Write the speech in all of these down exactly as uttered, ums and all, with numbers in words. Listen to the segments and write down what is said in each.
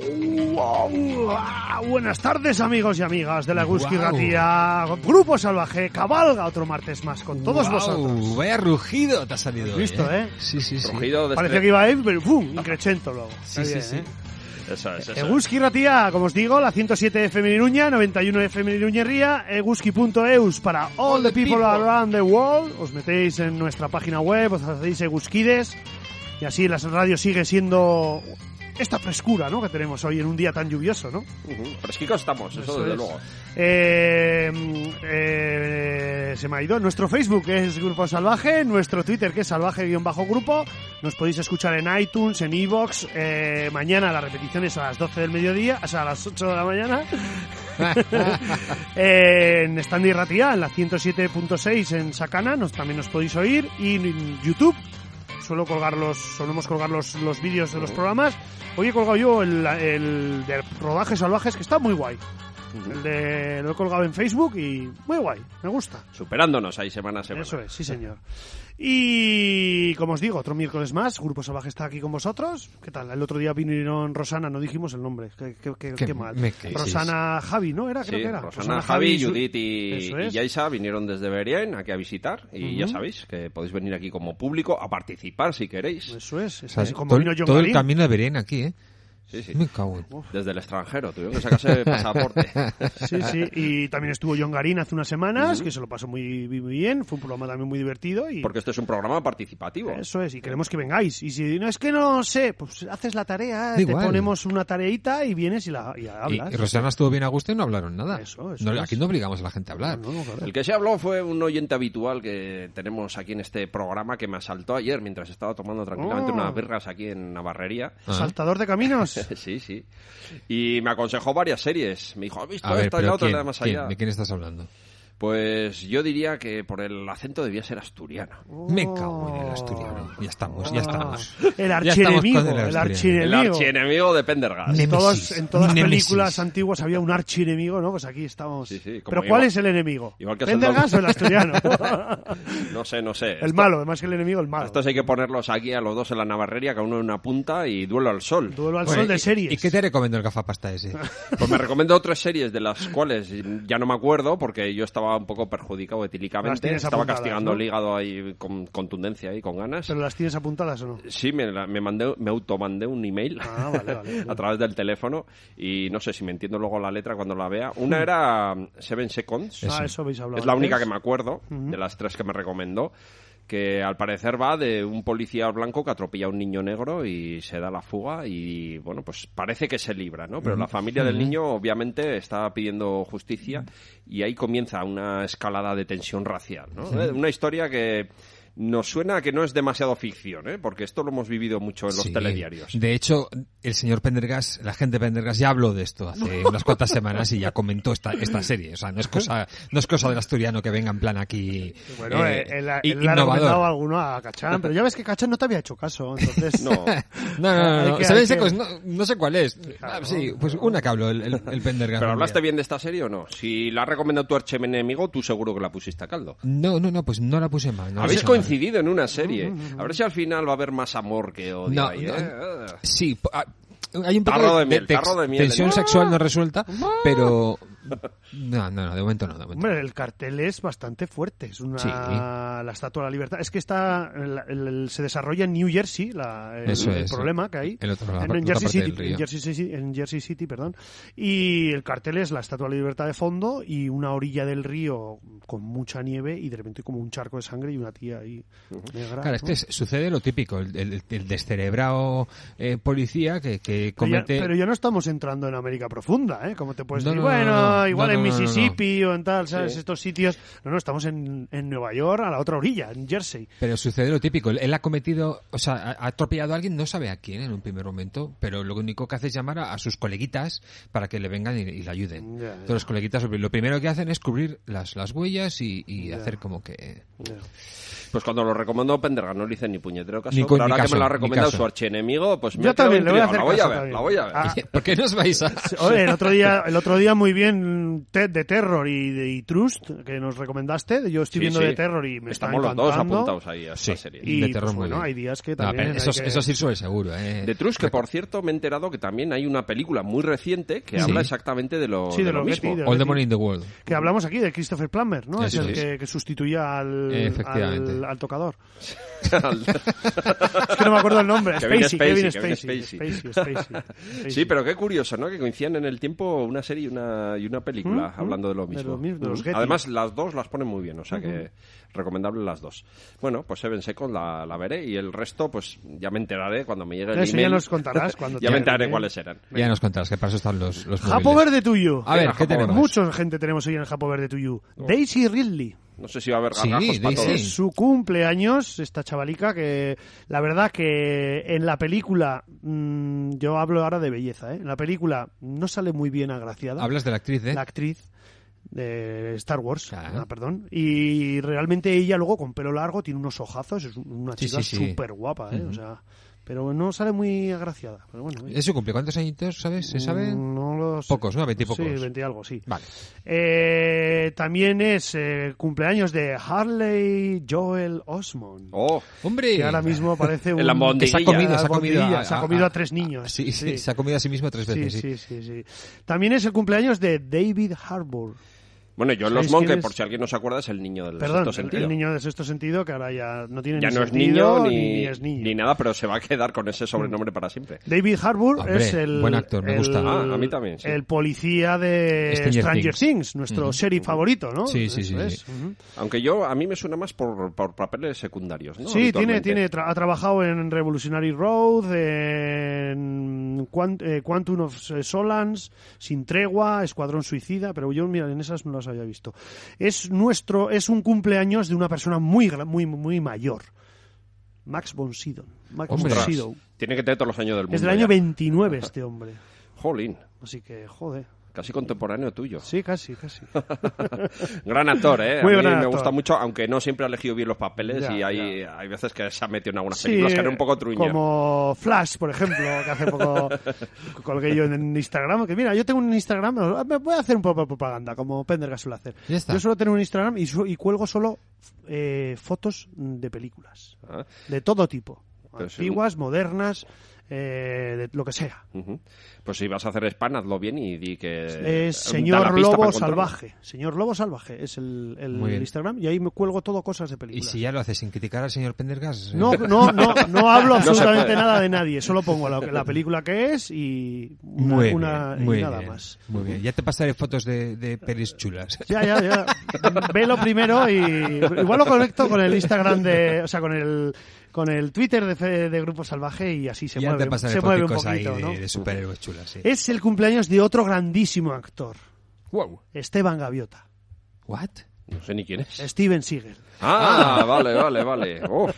Wow. Ah, buenas tardes, amigos y amigas de la Eguzki Ratia. Grupo Salvaje cabalga otro martes más con todos wow, vosotros. Vaya rugido te ha salido. ¿Has visto, hoy, ¿eh? eh? Sí, sí, sí. Rugido Parece este... que iba a ir, pero ¡pum! Increchento luego. Sí, Está sí, bien, sí. ¿eh? Eso es, eso Eguzki Ratia, como os digo, la ciento siete F M en Iruña, noventa y uno F M en Iruñerría, eguzki punto eus para all, all the people, people around the world. Os metéis en nuestra página web, os hacéis eguzkides y así la radio sigue siendo esta frescura, ¿no?, que tenemos hoy en un día tan lluvioso, ¿no? Uh-huh. Fresquicos estamos, eso, eso desde es. luego. Eh, eh, se me ha ido. Nuestro Facebook es Grupo Salvaje, nuestro Twitter que es salvaje-grupo. Nos podéis escuchar en iTunes, en iVoox. Eh, mañana las repeticiones a las doce del mediodía, o sea, a las ocho de la mañana. eh, en Standy Ratia, en la ciento siete punto seis en Sacana, nos, también nos podéis oír. Y en YouTube suelo colgar los, solemos colgar los, los vídeos de los programas. Hoy he colgado yo el, el de rodajes salvajes, que está muy guay. Uh-huh. El de, lo he colgado en Facebook y muy guay, me gusta. Superándonos ahí semana a semana. Eso es, sí señor. Y como os digo, otro miércoles más, Grupo Salvaje está aquí con vosotros. ¿Qué tal? El otro día vinieron Rosana, no dijimos el nombre, qué, qué, qué, qué, qué mal. Me, qué, Rosana sí, Javi, ¿no? Era, sí, creo que era. Rosana, Rosana Javi, Javi, Judith y, y Yaisa vinieron desde Berien aquí a visitar y uh-huh. ya sabéis que podéis venir aquí como público a participar si queréis. Eso es, es o sea, así como todo, vino John todo Galín. El camino de Berien aquí, ¿eh? Sí, sí. Me cago en... Desde el extranjero, tuvieron que sacarse pasaporte. Sí, sí, y también estuvo John Garín hace unas semanas, uh-huh. que se lo pasó muy, muy bien, fue un programa también muy divertido. Y... Porque este es un programa participativo. Eso es, y queremos que vengáis. Y si no es que no sé, pues haces la tarea, da te igual. Ponemos una tareita y vienes y, la, y hablas. Y, y Rosana estuvo bien a gusto y no hablaron nada. Eso, eso no, es. Aquí no obligamos a la gente a hablar. No, no, claro. El que se habló fue un oyente habitual que tenemos aquí en este programa que me asaltó ayer mientras estaba tomando tranquilamente oh. unas birras aquí en Navarrería. ¿Saltador de caminos? Sí, sí. Y me aconsejó varias series. Me dijo, ¿has visto a ver, esta y la otra? ¿quién, más ¿quién? allá? ¿De quién estás hablando? Pues yo diría que por el acento debía ser asturiano. Oh. Me cago en el asturiano. Ya estamos, ya estamos. El archienemigo. El, el archienemigo. El archienemigo de Pendergast. En todas, en todas las películas antiguas había un archienemigo, ¿no? Pues aquí estamos. Sí, sí, ¿Pero cuál igual, es el enemigo? ¿Pendergast o el asturiano? No sé, no sé. El Esto, malo, más que el enemigo, el malo. Estos hay que ponerlos aquí a los dos en la navarrería, cada uno en una punta y duelo al sol. Duelo al bueno, sol de series. ¿Y qué te recomiendo el gafapasta ese? Pues me recomiendo otras series de las cuales ya no me acuerdo porque yo estaba un poco perjudicado etílicamente, estaba castigando, ¿no?, el hígado ahí con contundencia y con ganas. ¿Pero las tienes apuntadas o no? Sí, me, me mandé, me automandé un email ah, vale, vale, vale. a través del teléfono y no sé si me entiendo luego la letra cuando la vea. Una era Seven Seconds. Ah, eso habéis hablado. Es la antes. única que me acuerdo uh-huh. de las tres que me recomendó, que al parecer va de un policía blanco que atropella a un niño negro y se da la fuga y, bueno, pues parece que se libra, ¿no? Pero uh-huh. la familia del niño obviamente está pidiendo justicia y ahí comienza una escalada de tensión racial, ¿no? Uh-huh. Una historia que nos suena a que no es demasiado ficción, ¿eh? Porque esto lo hemos vivido mucho en los sí. telediarios. De hecho, el señor Pendergast, la gente de Pendergast ya habló de esto hace unas cuantas semanas y ya comentó esta esta serie. O sea, no es cosa no es cosa del asturiano que venga en plan aquí bueno, eh, él, él, él le ha recomendado alguno a Cachán, pero ya ves que Cachán no te había hecho caso, entonces... No, no, no, no, no. Que, ¿Saben que... secos? No, no sé cuál es. Claro, ah, sí, pues una que habló el, el, el Pendergast. ¿Pero hablaste bien de esta serie o no? Si la ha recomendado tu archienemigo, tú seguro que la pusiste a caldo. No, no, no, pues no la puse mal. No Habéis coincidido mal. En una serie. A ver si al final va a haber más amor que odio no, ahí, no, ¿eh? Sí, hay un poco tarro de, de, miel, de tarro de miel, tensión ¿no? sexual no resuelta, pero... No, no, no, de momento no. De momento. Hombre, el cartel es bastante fuerte. Es una sí. la Estatua de la Libertad. Es que está el, el, el, se desarrolla en New Jersey, la, el, Eso el es, problema que hay. El otro, la, en, en, la Jersey City, del río. en Jersey City, en Jersey City, perdón. Y el cartel es la Estatua de la Libertad de fondo y una orilla del río con mucha nieve y de repente como un charco de sangre y una tía ahí uh-huh. negra. Claro, ¿no? Es que sucede lo típico, el, el, el descerebrado eh, policía que, que comete... Pero ya, pero ya no estamos entrando en América profunda, ¿eh? Como te puedes no, decir, no, bueno, no, no, igual no, en no, Mississippi no, no. o en tal, ¿sabes? Sí. Estos sitios. No, no, estamos en, en Nueva York, a la otra orilla, en Jersey. Pero sucede lo típico, él ha cometido, o sea, ha atropellado a alguien, no sabe a quién en un primer momento, pero lo único que hace es llamar a, a sus coleguitas para que le vengan y, y le ayuden. Ya, ya. Entonces los coleguitas lo primero que hacen es cubrir las, las huellas y, y hacer como que... Ya. Pues cuando lo recomendó Pendergast no le hice ni puñetero caso, Ni pero ahora caso, que me lo ha recomendado caso. su archienemigo, pues me Yo ha quedado también le voy a hacer intrigado. La voy a caso ver, también. la voy a ver. Ah, ¿Por qué nos vais a...? Oye, el otro día, el otro día muy bien Ted de Terror y, de, y Trust, que nos recomendaste. Yo estoy Sí, viendo sí. de Terror y me Estamos está los dos encantando. apuntados ahí a esta Sí. serie. Y de terror pues, muy bueno, bien. hay días que No, también pero eso, hay que... eso sí suele seguro, ¿eh? De Trus, que por cierto me he enterado que también hay una película muy reciente que Sí. habla exactamente de lo, Sí, de de lo lo mismo. Getty, de- All the Money in the World. Que hablamos aquí de Christopher Plummer, ¿no? Eso es el es. que, que sustituía al, Efectivamente. al, al tocador. Es que no me acuerdo el nombre. Kevin Spacey, Spacey, Kevin Kevin Spacey. Spacey. Spacey, Spacey, Spacey. Sí, pero qué curioso, ¿no? Que coincían en el tiempo una serie y una, y una película Mm, hablando de lo de mismo. lo mismo, de los Mm. Getty. Además, las dos las ponen muy bien, o sea que recomendable las dos. Bueno, pues Seven Seconds la, la veré y el resto, pues ya me enteraré cuando me llegue el Eso ya email. nos contarás cuando Ya te me enteraré llegue. cuáles eran. Ya nos contarás, que para eso están los, los Japo móviles. Verde tuyo. A ver, Venga, ¿qué Japo tenemos? Mucha gente tenemos hoy en el Japo Verde tuyo. Daisy Ridley. No sé si va a haber Sí, gargajos para Daisy. todos. Es su cumpleaños, esta chavalica, que la verdad que en la película, mmm, yo hablo ahora de belleza, ¿eh? En la película no sale muy bien agraciada. Hablas de la actriz, ¿eh? La actriz de Star Wars, Ah. ah, perdón. Y realmente ella luego con pelo largo tiene unos ojazos, es una Sí, chica sí, sí. súper guapa, ¿eh? Ujú. O sea, pero no sale muy agraciada. Pero bueno, oye. ¿Es su cumple? ¿Cuántos añitos, sabes? ¿Se sabe? Mm, No lo sé. Pocos, ¿no? Veinte y pocos. Sí, veinte y algo, sí. Vale. Eh, también es eh, cumpleaños de Harley Joel Osment. Oh, ¡Hombre! Que ahora mismo parece un... En la Que se ha comido, se ha comido, albondiguilla, a, se ha comido a tres niños. Sí, sí, se ha comido a sí mismo tres Sí, veces. Sí, sí, sí, sí. También es el cumpleaños de David Harbour. bueno, John ¿Sabéis Losmond, quién que es? por si alguien no se acuerda, es el niño del Perdón, sexto el, sentido. el niño de sexto sentido, que ahora ya no tiene Ya ni no es sentido, niño ni, ni, ni es niño. ni nada, pero se va a quedar con ese sobrenombre para siempre. David Harbour Hombre, es el, buen actor, me el- gusta. Ah, a mí también, sí. el policía de Stranger Stranger, Things. Things. nuestro Ujú. sheriff favorito, ¿no? Sí, sí, Eso sí, es. sí. Ujú. Aunque yo, a mí me suena más por, por papeles secundarios, ¿no? Sí, tiene, Habitualmente. tiene tra- ha trabajado en Revolutionary Road, en Quant- eh, Quantum of Solace, Sin Tregua, Escuadrón Suicida, pero yo, mira, en esas no las había visto. Es nuestro, es un cumpleaños de una persona muy, gra- muy, muy mayor. Max von Sydow. Max Hombre. von Ostras, Sydow. tiene que tener todos los años del mundo. Es del año ya. veintinueve este hombre. Jolín, Así que, joder. casi contemporáneo tuyo. Sí, casi, casi. Gran actor, ¿eh? Muy a mí gran me actor. gusta mucho, aunque no siempre ha elegido bien los papeles Ya, y hay, ya. hay veces que se ha metido en algunas Sí, películas que eran un poco truñas. como Flash, por ejemplo, que hace poco colgué yo en Instagram. Que mira, yo tengo un Instagram, me voy a hacer un poco de propaganda, como Pendergast suele hacer. Ya está. Yo suelo tener un Instagram y, su- y cuelgo solo eh, fotos de películas, Ah, de todo tipo. Pero sí. Antiguas, modernas, eh, de lo que sea. ujú. Pues si vas a hacer spam, hazlo bien y di que... Es da la Señor pista para Lobo encontrarlo. Salvaje. Señor Lobo Salvaje es el, el Muy bien. Instagram y ahí me cuelgo todo cosas de Y películas. si ya lo haces sin criticar al señor Pendergast... No, no, no, no hablo No se absolutamente puede. nada de nadie. Solo pongo la, la película que es y una, Muy una- bien, y muy nada bien, más. muy bien. Ya te pasaré fotos de, de pelis chulas. Ya, ya, ya. Velo primero y igual lo conecto con el Instagram de, o sea, con el con el Twitter de, Fe- de Grupo Salvaje y así se ya mueve, te pasaré se mueve un foticos ahí poquito, de, ¿no? de superhéroes chulas, sí. Es el cumpleaños de otro grandísimo actor, Wow. Esteban Gaviota, What? No sé ni quién es. Steven Seagal. Ah, vale, vale, vale. Uf.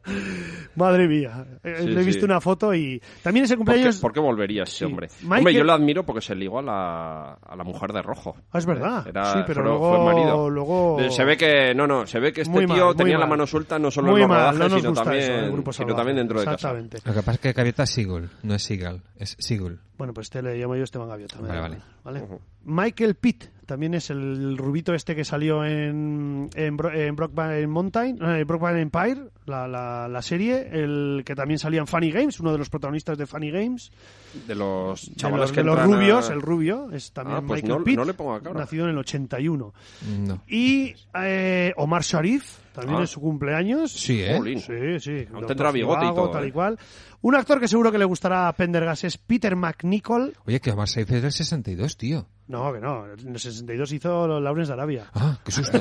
Madre mía, eh, Sí, le he visto sí. una foto y también es el ¿Por qué, cumpleaños. por qué volvería ese Sí. hombre? Michael- Hombre, yo lo admiro porque se ligó a la, a la mujer de rojo. Ah, es verdad. Era- sí, pero fue- luego, fue marido. luego Eh, Se ve que, no, no, se ve que este Muy tío mal, muy tenía la mal. mano suelta no solo muy en los mal, rodajes, no nos sino, gusta también, eso, el Grupo sino Salvaje. también dentro de casa. Exactamente. Lo que pasa es que Gaviota es Seagull, no es Seagal, es Seagull. Bueno, pues te le llamo yo Esteban Gaviota. me da Vale, igual, ¿vale? Ujú. Michael Pitt también es el rubito este que salió en, en, Bro- en Brokeback Mountain, eh, Brokeback Empire, la, la, la serie, el que también salía en Funny Games, uno de los protagonistas de Funny Games, De los de chavales los, que de los entran a- rubios, el rubio, es también Ah, pues Michael no- Pitt, no le pongo a cara. nacido en el ochenta y uno. No. Y eh, Omar Sharif, también Ah. es su cumpleaños. Sí, ¿eh? Jolín. Sí, sí. Aún Doctor tendrá bigote y Zhivago, todo, tal ¿eh? y cual. Un actor que seguro que le gustará a Pendergast es Peter McNichol. Oye, que Omar Sharif es del sesenta y dos, tío. No, que no. En el sesenta y dos hizo los Lawrence de Arabia. Ah, qué susto.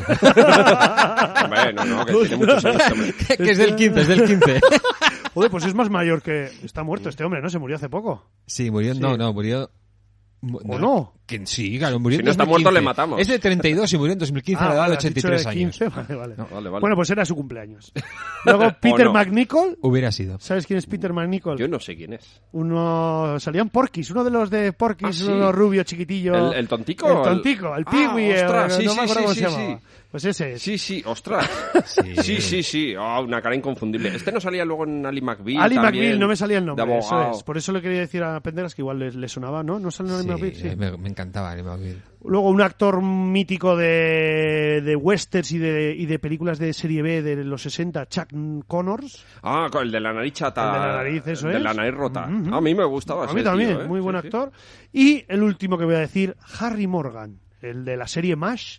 Hombre, no, no, que tiene muchos años este hombre. que es del quince, es del quince. Joder, pues es más mayor que... Está muerto este hombre, ¿no? Se murió hace poco. Sí, murió, Sí. no, no, murió... mu- ¿O no? Que sí, claro, murió Si en no está dos mil muerto, quince. le matamos. Es de treinta y dos y murió en dos mil quince a la edad vale, de has ochenta y dicho tres de años. quince, Vale, vale. No, vale, vale. Bueno, pues era su cumpleaños. Luego Peter no. McNichol. Hubiera sido. ¿Sabes quién es Peter McNichol? Yo no sé quién es. Uno... Salían Porky's, uno de los de Porky's, Ah, sí. uno rubio, chiquitillo. ¿El- el tontico? El tontico, el Ah, Peewee, eh, ostras, sí, no sí, me acuerdo sí, cómo sí, se sí. llamaba. Pues ese es. Sí, sí, ostras. Sí, Sí, sí, sí. Oh, una cara inconfundible. Este no salía luego en Ali McBeal. Ali también, McBeal, no me salía el de nombre, eso abogado. es. Por eso le quería decir a Penderas que igual le, le sonaba, ¿no? ¿No sale en Ali sí, McBeal? Sí. Me, me encantaba Ali McBeal. Luego un actor mítico de, de westerns y de, y de películas de serie B de los sesenta, Chuck Connors. Ah, con el de la nariz chata. El de la nariz, eso de es. la nariz rota. Mm-hmm. A mí me gustaba A ese mí también, tío, ¿eh? muy buen Sí, actor. Y el último que voy a decir, Harry Morgan, el de la serie MASH.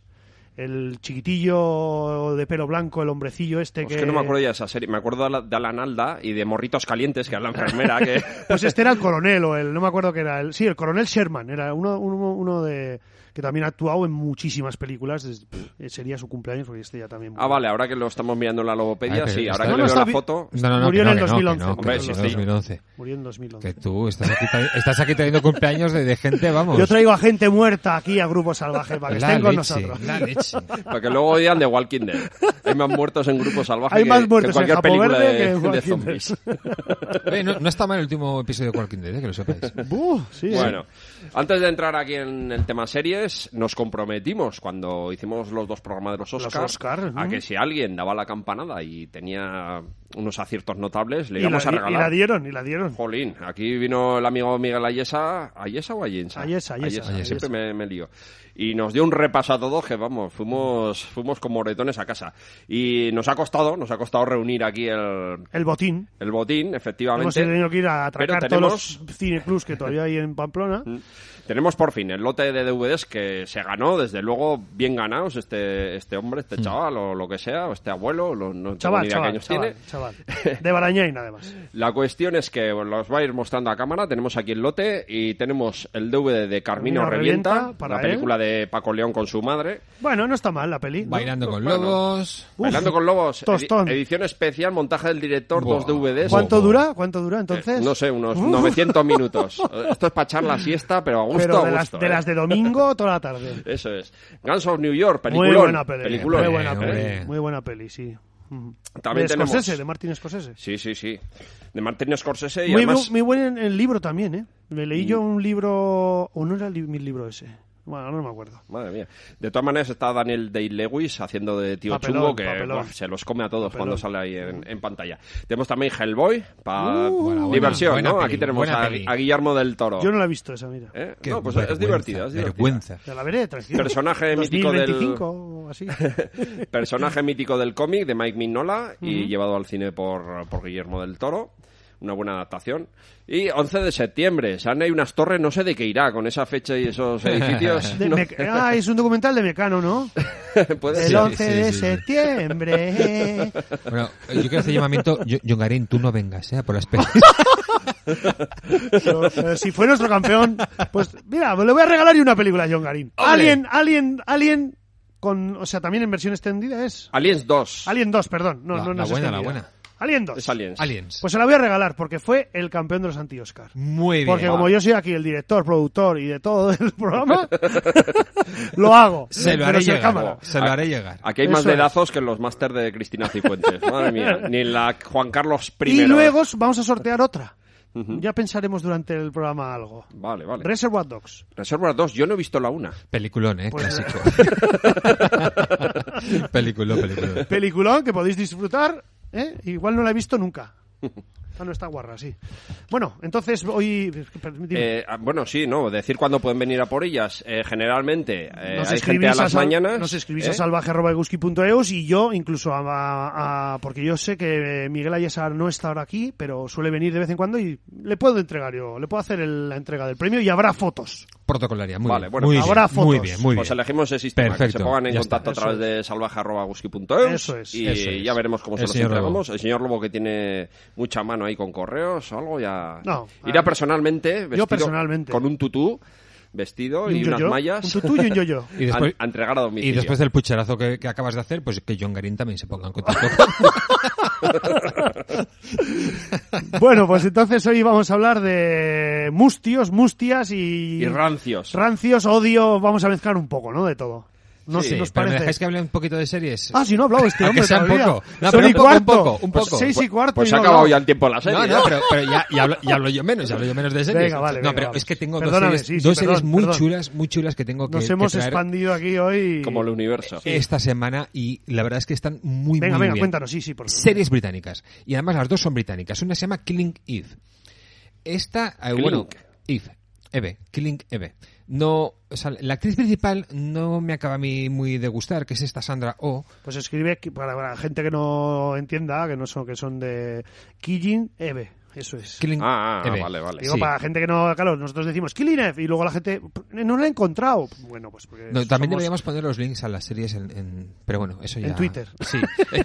El chiquitillo de pelo blanco, el hombrecillo este sí. que... Es que no me acuerdo ya de esa serie. Me acuerdo de Alan Alda y de Morritos Calientes, que era la enfermera que... Pues este era el coronel, o el... No me acuerdo que era el... Sí, el coronel Sherman. Era uno, uno, uno de... que también ha actuado en muchísimas películas. Es- pff, sería su cumpleaños, porque este ya también... Ah, vale, ahora que lo estamos mirando en la logopedia, Ay, pero sí, ahora está- que No, le no, veo está la bi- foto... No, no, no, Murió que en no, el que no, dos mil que once. no, que Hombre, no, sí, en sí. dos mil once. Murió en dos mil once. Que tú estás aquí, tra- estás aquí trayendo cumpleaños de, de gente, vamos. Yo traigo a gente muerta aquí a Grupo Salvaje para que la estén con leche, nosotros. la leche. Para que luego odian de Walking Dead. Hay más muertos en Grupo Salvaje Hay que, más que muertos en cualquier Japo película Verde de, que en de Walking zombies. Oye, no, no está mal el último episodio de Walking Dead, ¿eh? Que lo sepáis. Buh, sí, Bueno, antes de entrar aquí en el tema series, nos comprometimos cuando hicimos los dos programas de los Los Oscars Oscar, a ¿no? que si alguien daba la campanada y tenía unos aciertos notables, le Y la, íbamos a y regalar. la dieron, y la dieron. Jolín, aquí vino el amigo Miguel Ayesa. ¿Ayesa o Ayensa? Ayesa, Ayesa, Ayesa, siempre Ayesa. me, me lío. Y nos dio un repaso a todos que, vamos, fuimos fuimos como moretones a casa. Y nos ha costado, nos ha costado reunir aquí el, El botín. el botín, Hemos efectivamente. tenido que ir a atracar Pero todos tenemos- los cineclubs que todavía hay en Pamplona. Tenemos por fin el lote de D V Ds que se ganó, desde luego, bien ganados este, este hombre, este chaval, o lo que sea, o este abuelo, lo- no tengo Chaval, ni idea qué chaval, años chaval, tiene. chaval. De Barañain, además. La cuestión es que bueno, los va a ir mostrando a cámara. Tenemos aquí el lote y tenemos el D V D de Carmino, Carmino Revienta, Revienta, para la él. película de Paco León con su madre. Bueno, no está mal la peli. ¿no? Bailando con Bueno. lobos. Uf, Bailando con Lobos, edi- tostón. edición especial, montaje del director, Buah. dos D V Ds. ¿Cuánto Ojo. dura? ¿Cuánto dura entonces? Eh, no sé, unos Uf. novecientos minutos. Esto es para echar la siesta, pero a gusto, Pero de, a las, gusto. de ¿eh? las de domingo toda la tarde. Eso es. Guns of New York, Muy peliculón. buena peli. Peliculón, Muy buena ¿eh? peli. hombre. Muy buena peli, sí. Ujú. También de tenemos- Scorsese, de Martin Scorsese. Sí, sí, sí. De Martin Scorsese y Muy, además... bu- muy buen el libro también, ¿eh? Me leí Mm. yo un libro... ¿O no era li- mi libro ese? Bueno, no me acuerdo. Madre mía. De todas maneras está Daniel Day-Lewis haciendo de tío Papelón, chungo que papelón. buah, se los come a todos Papelón. cuando sale ahí en, en pantalla. Tenemos también Hellboy para Uh, buena, buena, diversión, buena ¿no? peli, Aquí tenemos buena a, peli. a Guillermo del Toro. Yo no la he visto esa, mira. ¿Eh? Qué No, pues es vergüenza, divertida, es divertida. vergüenza. Ya la veré, tranquilo. Personaje mítico del- dos mil veinticinco o así. Personaje mítico del cómic de Mike Mignola y llevado al cine por, por Guillermo del Toro. Una buena adaptación. Y once de septiembre. San hay unas torres, no sé de qué irá con esa fecha y esos edificios. De No- Mec- Ah, es un documental de Mecano, ¿no? puede El ser. once sí, de sí, sí. septiembre. Bueno, yo quiero hacer llamamiento. Yo- Yongarín, tú no vengas, ¿eh? Por las pelis. Pero, eh, si fue nuestro campeón, pues mira, le voy a regalar y una película a John Garín. ¡Hombre! Alien, Alien, Alien con, o sea, también en versión extendida es Aliens dos. Alien dos, perdón, no, La- no, no la es buena, la extendida. buena. Alien dos. Es Aliens. Aliens. Pues se la voy a regalar porque fue el campeón de los anti-Oscar. Muy bien. Porque como yo soy aquí el director, productor y de todo el programa, lo hago. Se lo Pero haré sin llegar. cámara. Se lo haré llegar. Aquí hay más Eso es. dedazos que en los máster de Cristina Cifuentes. Madre mía. Ni en la Juan Carlos I. Y luego vamos a sortear otra. Ya pensaremos durante el programa algo. Vale, vale. Reservoir Dogs. Reservoir dos, yo no he visto la una. Peliculón, ¿eh? Pues- Clásico. Peliculón, peliculón. Peliculón que podéis disfrutar, ¿eh? Igual no la he visto nunca. Ah, no, está guarra, sí. Bueno, entonces hoy... Eh, ah, bueno, sí, ¿no? Decir cuándo pueden venir a por ellas. Eh, generalmente eh, nos hay gente a las sal- mañanas. Nos escribís ¿eh? a salvaje arroba eguski punto eus y yo incluso a, a- a- porque yo sé que Miguel Ayesa no está ahora aquí, pero suele venir de vez en cuando y le puedo entregar yo, le puedo hacer el- la entrega del premio y habrá fotos. Protocolaria, muy Vale, bien. bueno, muy, habrá bien muy fotos. bien, muy bien. Pues elegimos ese sistema, Perfecto, que se pongan en ya contacto está. a través Eso de salvaje arroba eguski punto eus Eso es, y eso es. ya veremos cómo se El los señor entregamos. El señor Lobo, que tiene mucha mano ahí con correos o algo, ya No, irá ah, personalmente, vestido personalmente. con un tutú vestido y, un unas yo-yo, mallas un tutú y un yo-yo. Y después, a, a entregar a y domicilio. después del pucherazo que, que acabas de hacer, pues que John Garín también se ponga en contacto. Bueno, pues entonces hoy vamos a hablar de mustios, mustias y... Y rancios. rancios, odio, vamos a mezclar un poco, ¿no? De todo. No Sí, sé, nos Pero me parece. dejáis que hable un poquito de series. Ah, si no ha hablado este Aunque hombre sea un todavía. poco. No, Son pero y un poco, cuarto. un poco, un Pues poco. seis y cuarto. Pues y se ha no acabado hablado. ya el tiempo de la serie. No, no, pero, pero ya, ya, hablo, ya hablo yo menos, ya hablo yo menos de series. Venga, vale, no, venga, pero vamos. es que tengo Perdóname, dos series, sí, sí, dos series perdón, muy perdón. chulas, muy chulas que tengo que, Nos que hemos traer expandido aquí hoy. Como el universo. esta semana y la verdad es que están muy, Venga, muy venga, bien. cuéntanos, sí, sí, por favor. Series británicas. Y además las dos son británicas. Una se llama Killing Eve. Esta, eh, Killing. bueno, Eve, Eve, Killing Eve. No, o sea, la actriz principal no me acaba a mí muy de gustar, que es esta Sandra Oh. Pues escribe que- para la gente que no entienda, que no son, que son de Killing Eve. Eso es. Killing Ah, ah, Eve. vale, vale. Digo, Sí. para la gente que no, claro, nosotros decimos Killing Eve y luego la gente no lo ha encontrado. Bueno, pues porque No, también somos- deberíamos poner los links a las series en, en- pero bueno, eso ya. En Twitter. Sí.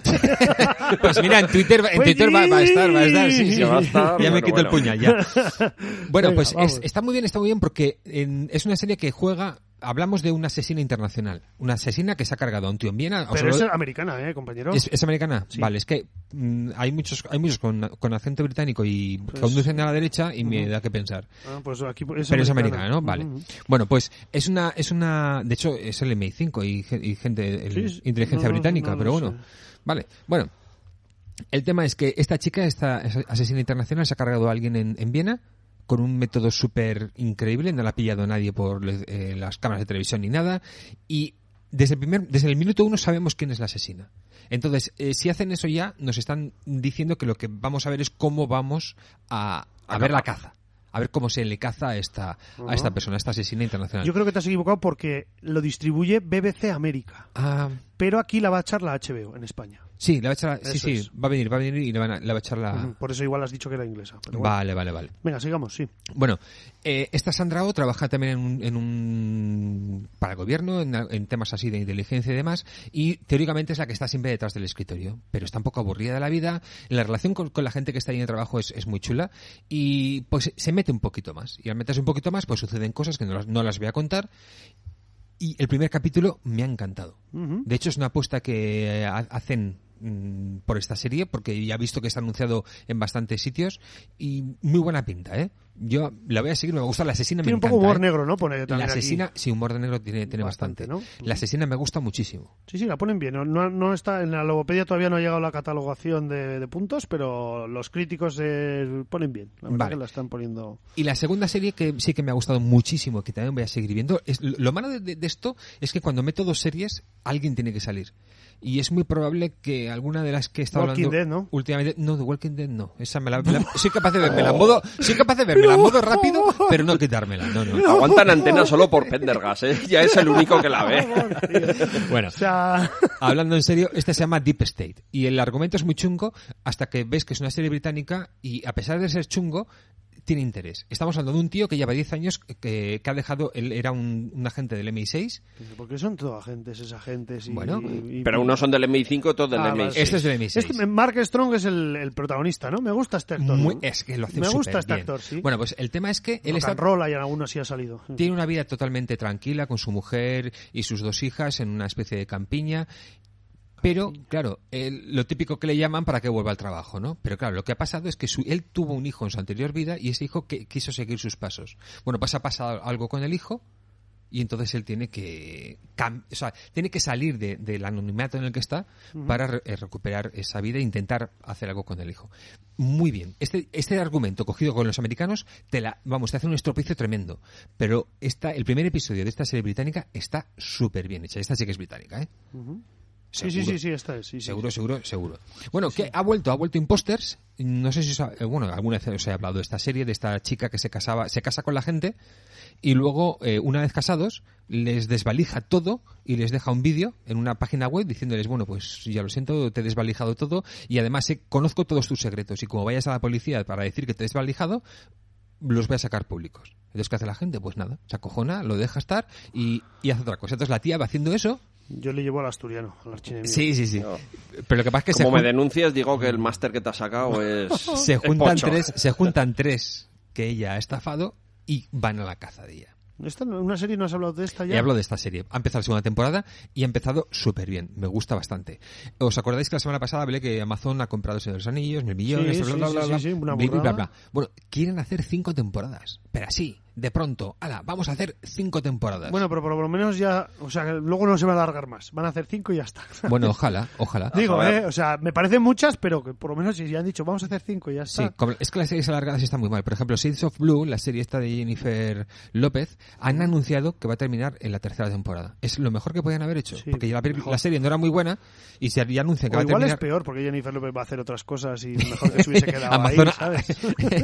Pues mira, en Twitter, en Pues Twitter va, va a estar, va a estar, sí, sí. sí. Que va a estar, Ya me bueno, quito el bueno. puñal, ya. Bueno, Venga, pues vamos. es- está muy bien, está muy bien porque en- es una serie que juega. Hablamos de una asesina internacional. Una asesina que se ha cargado a un tío en Viena. o Pero sea, es americana, ¿eh, compañero? ¿Es, es americana? Sí. Vale, es que mm, hay muchos hay muchos con, con acento británico y Pues- conducen a la derecha y me Ujú. da que pensar. Ah, pues aquí Pero es americana, ¿no? Vale. Ujú. Bueno, pues es una es una de hecho es el M I cinco y, ge- y gente el- Sí, sí. inteligencia No, no, británica, no lo pero bueno. sé. Vale. Bueno, el tema es que esta chica, esta asesina internacional, se ha cargado a alguien en, en Viena con un método súper increíble, no la ha pillado nadie por eh, las cámaras de televisión ni nada, y desde el primer, desde el minuto uno sabemos quién es la asesina. Entonces, eh, si hacen eso ya, nos están diciendo que lo que vamos a ver es cómo vamos a, a A ver la cazar. caza. A ver cómo se le caza a esta, a esta persona, a esta asesina internacional. Yo creo que te has equivocado porque lo distribuye B B C América. Ah, Pero aquí la va a echar la H B O en España. sí, le va a echar, sí, Eso sí, es. va a venir, va a venir y le, van a, le va a echar la... Ujú. Por eso igual has dicho que era inglesa. pero bueno. Vale, vale, vale. Venga, sigamos, sí. Bueno, eh, esta Sandra Oh trabaja también en un, en un para el gobierno, en, en temas así de inteligencia y demás, y teóricamente es la que está siempre detrás del escritorio, pero está un poco aburrida de la vida, la relación con, con la gente que está ahí en el trabajo es, es muy chula, y pues se mete un poquito más, y al meterse un poquito más, pues suceden cosas que no las, no las voy a contar, y el primer capítulo me ha encantado. Ujú. De hecho, es una apuesta que eh, ha- hacen mm, por esta serie, porque ya he visto que está anunciado en bastantes sitios y muy buena pinta, ¿eh? Yo la voy a seguir, me gusta la asesina, Tiene me un poco encanta, humor ¿eh? negro, ¿no? Pone La también aquí. asesina, sí, humor de negro tiene, tiene Bastante, bastante. ¿no? La asesina me gusta muchísimo. Sí, sí, la ponen bien. No, no, no está en la logopedia, todavía no ha llegado la catalogación de, de puntos, pero los críticos eh, ponen bien. La verdad Vale. que la están poniendo. Y la segunda serie que sí que me ha gustado muchísimo, que también voy a seguir viendo, es lo malo de, de- de esto es que cuando meto dos series, alguien tiene que salir. Y es muy probable que alguna de las que he estado Walking hablando Dead, ¿no? últimamente, no, de Walking Dead no, esa me la, me la- soy capaz de vermela en modo, soy capaz de vermela en modo rápido, pero no quitármela, no, no. Aguantan antena solo por Pendergast, ¿eh? Ya es el único que la ve. Bueno, O sea, hablando en serio, esta se llama Deep State y el argumento es muy chungo hasta que ves que es una serie británica y a pesar de ser chungo, tiene interés. Estamos hablando de un tío que lleva diez años que, que ha dejado, él era un, un agente del M I seis. porque son todos agentes, esos agentes. Y, Bueno, y- Pero unos son del M I cinco, otros del Ah, M I vale. seis. Este es del M I seis. Este, Mark Strong es el, el protagonista, ¿no? Me gusta este actor. Muy- ¿no? es que lo hace Me gusta súper este bien. actor, sí. Bueno, pues el tema es que él Rock está, and roll, y en algunos sí ha salido. tiene una vida totalmente tranquila con su mujer y sus dos hijas en una especie de campiña. Pero, claro, él- lo típico que le llaman para que vuelva al trabajo, ¿no? Pero claro, lo que ha pasado es que su- él tuvo un hijo en su anterior vida y ese hijo que, quiso seguir sus pasos. Bueno, pues ha pasado algo con el hijo y entonces él tiene que cam- o sea, tiene que salir de- del anonimato en el que está para re- eh, recuperar esa vida e intentar hacer algo con el hijo. Muy bien. Este, este argumento cogido con los americanos, te la, vamos, te hace un estropicio tremendo. Pero esta, el primer episodio de esta serie británica está súper bien hecha. Esta sí que es británica, ¿eh? Sí, sí, sí, sí, esta es. Sí, sí. Seguro, seguro, seguro. Bueno, que ha vuelto, ha vuelto Imposters. No sé si os ha- eh, bueno, alguna vez os he hablado de esta serie, de esta chica que se casaba, se casa con la gente y luego, eh, una vez casados, les desvalija todo y les deja un vídeo en una página web diciéndoles, bueno, pues ya lo siento, te he desvalijado todo y además eh, conozco todos tus secretos y como vayas a la policía para decir que te he desvalijado, los voy a sacar públicos. Entonces, ¿qué hace la gente? Pues nada, se acojona, lo deja estar y, y hace otra cosa. Entonces la tía va haciendo eso. Yo le llevo al asturiano, al archienemigo. Sí, sí, sí. No. Pero lo que pasa es que se Como me jun- denuncies, digo que el máster que te has sacado es... se es juntan pocho. tres, se juntan tres que ella ha estafado y van a la caza de ella. ¿Esta, ¿Una serie no has hablado de esta ya? Y hablo de esta serie. Ha empezado la segunda temporada y ha empezado súper bien. Me gusta bastante. ¿Os acordáis que la semana pasada hablé que Amazon ha comprado Señor de los Anillos, mil millones, Sí, bla, sí, bla, sí, bla, sí, bla, sí, una bla, bla, burrada. bla? Bueno, quieren hacer cinco temporadas. Pero así, de pronto, ala, vamos a hacer cinco temporadas. Bueno, pero por lo menos ya, o sea, luego no se va a alargar más. Van a hacer cinco y ya está. Bueno, ojalá, ojalá. Digo, eh, o sea, me parecen muchas, pero que por lo menos si ya han dicho vamos a hacer cinco y ya está. Sí, es que las series alargadas están muy mal. Por ejemplo, Shades of Blue, la serie esta de Jennifer López, han anunciado que va a terminar en la tercera temporada. Es lo mejor que podían haber hecho, Sí, porque ya la, la serie no era muy buena y se ya anuncian que O va a igual terminar... es peor, porque Jennifer López va a hacer otras cosas y mejor que se hubiese quedado Amazon ahí, ¿sabes?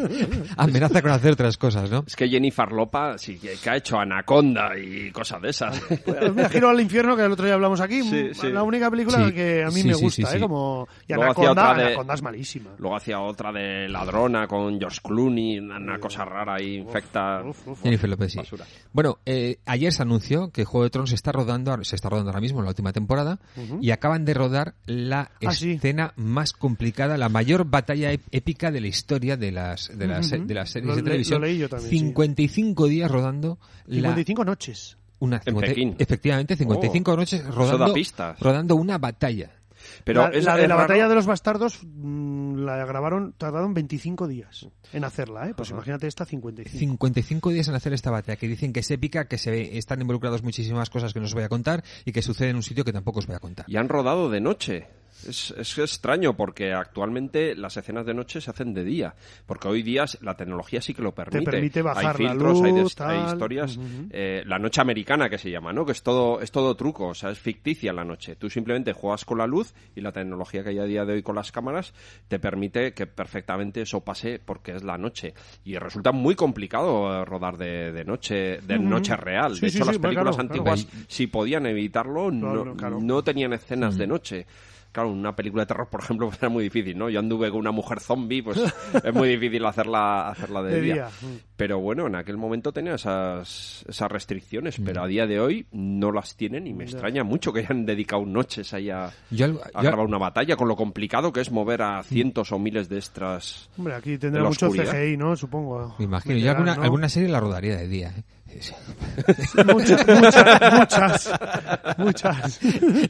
amenaza con hacer otras cosas, ¿no? Es que Jennifer López sí que ha hecho Anaconda y cosas de esas. Pues mira, Giro al infierno, que el otro día hablamos aquí, Sí, sí. la única película Sí, que a mí sí, me sí, gusta, sí, sí. ¿eh? Como... Y Luego hacía Anaconda, otra de- Anaconda es malísima. Luego hacía otra de ladrona con George Clooney, una, una cosa rara ahí, infecta. Uf, uf, uf. Jennifer López, sí. Basura. Bueno, eh, ayer se anunció que Juego de Tronos se está rodando, se está rodando ahora mismo en la última temporada Ujú. y acaban de rodar la Ah, sí. escena más complicada, la mayor batalla ép- épica de la historia de las de las, Ujú. de las series Lo de le- televisión. lo leí yo también, sí. cincuenta y cinco días rodando la cincuenta y cinco noches. una En cincuenta Pekín. efectivamente cincuenta y cinco Oh, noches eso rodando da pistas. rodando una batalla. Pero la, es, la de es la raro- batalla de los bastardos mmm, la grabaron, tardaron veinticinco días en hacerla, ¿eh? Pues Ajá. imagínate esta cincuenta y cinco. cincuenta y cinco días en hacer esta batalla, que dicen que es épica, que se ve, están involucrados muchísimas cosas que no os voy a contar y que sucede en un sitio que tampoco os voy a contar. Y han rodado de noche. Es, es extraño porque actualmente las escenas de noche se hacen de día. Porque hoy día la tecnología sí que lo permite. permite bajar hay la filtros, hay, luz, des- hay tal. historias. Ujú. Eh, la noche americana que se llama, ¿no? Que es todo, es todo truco, o sea, es ficticia la noche. Tú simplemente juegas con la luz y la tecnología que hay a día de hoy con las cámaras te permite que perfectamente eso pase porque es la noche. Y resulta muy complicado eh, rodar de, de noche, de Ujú. noche real. Sí, de sí, hecho, sí, las películas claro, antiguas, claro. si podían evitarlo, no, Claro, claro. no tenían escenas de noche. Claro, una película de terror, por ejemplo, era muy difícil, ¿no? Yo anduve con una mujer zombie, pues es muy difícil hacerla, hacerla de, De día. día. Mm. Pero bueno, en aquel momento tenía esas, esas restricciones, Mm. pero a día de hoy no las tienen y me Ya. extraña mucho que hayan dedicado noches ahí a, Yo, algo- a yo- grabar una batalla, con lo complicado que es mover a cientos o miles de extras. Hombre, aquí En tendrá la mucho oscuridad. C G I, ¿no? Supongo. me imagino, yo Meterán, alguna, ¿no? alguna serie la rodaría de día. ¿eh? Sí. Muchas, muchas, muchas, muchas.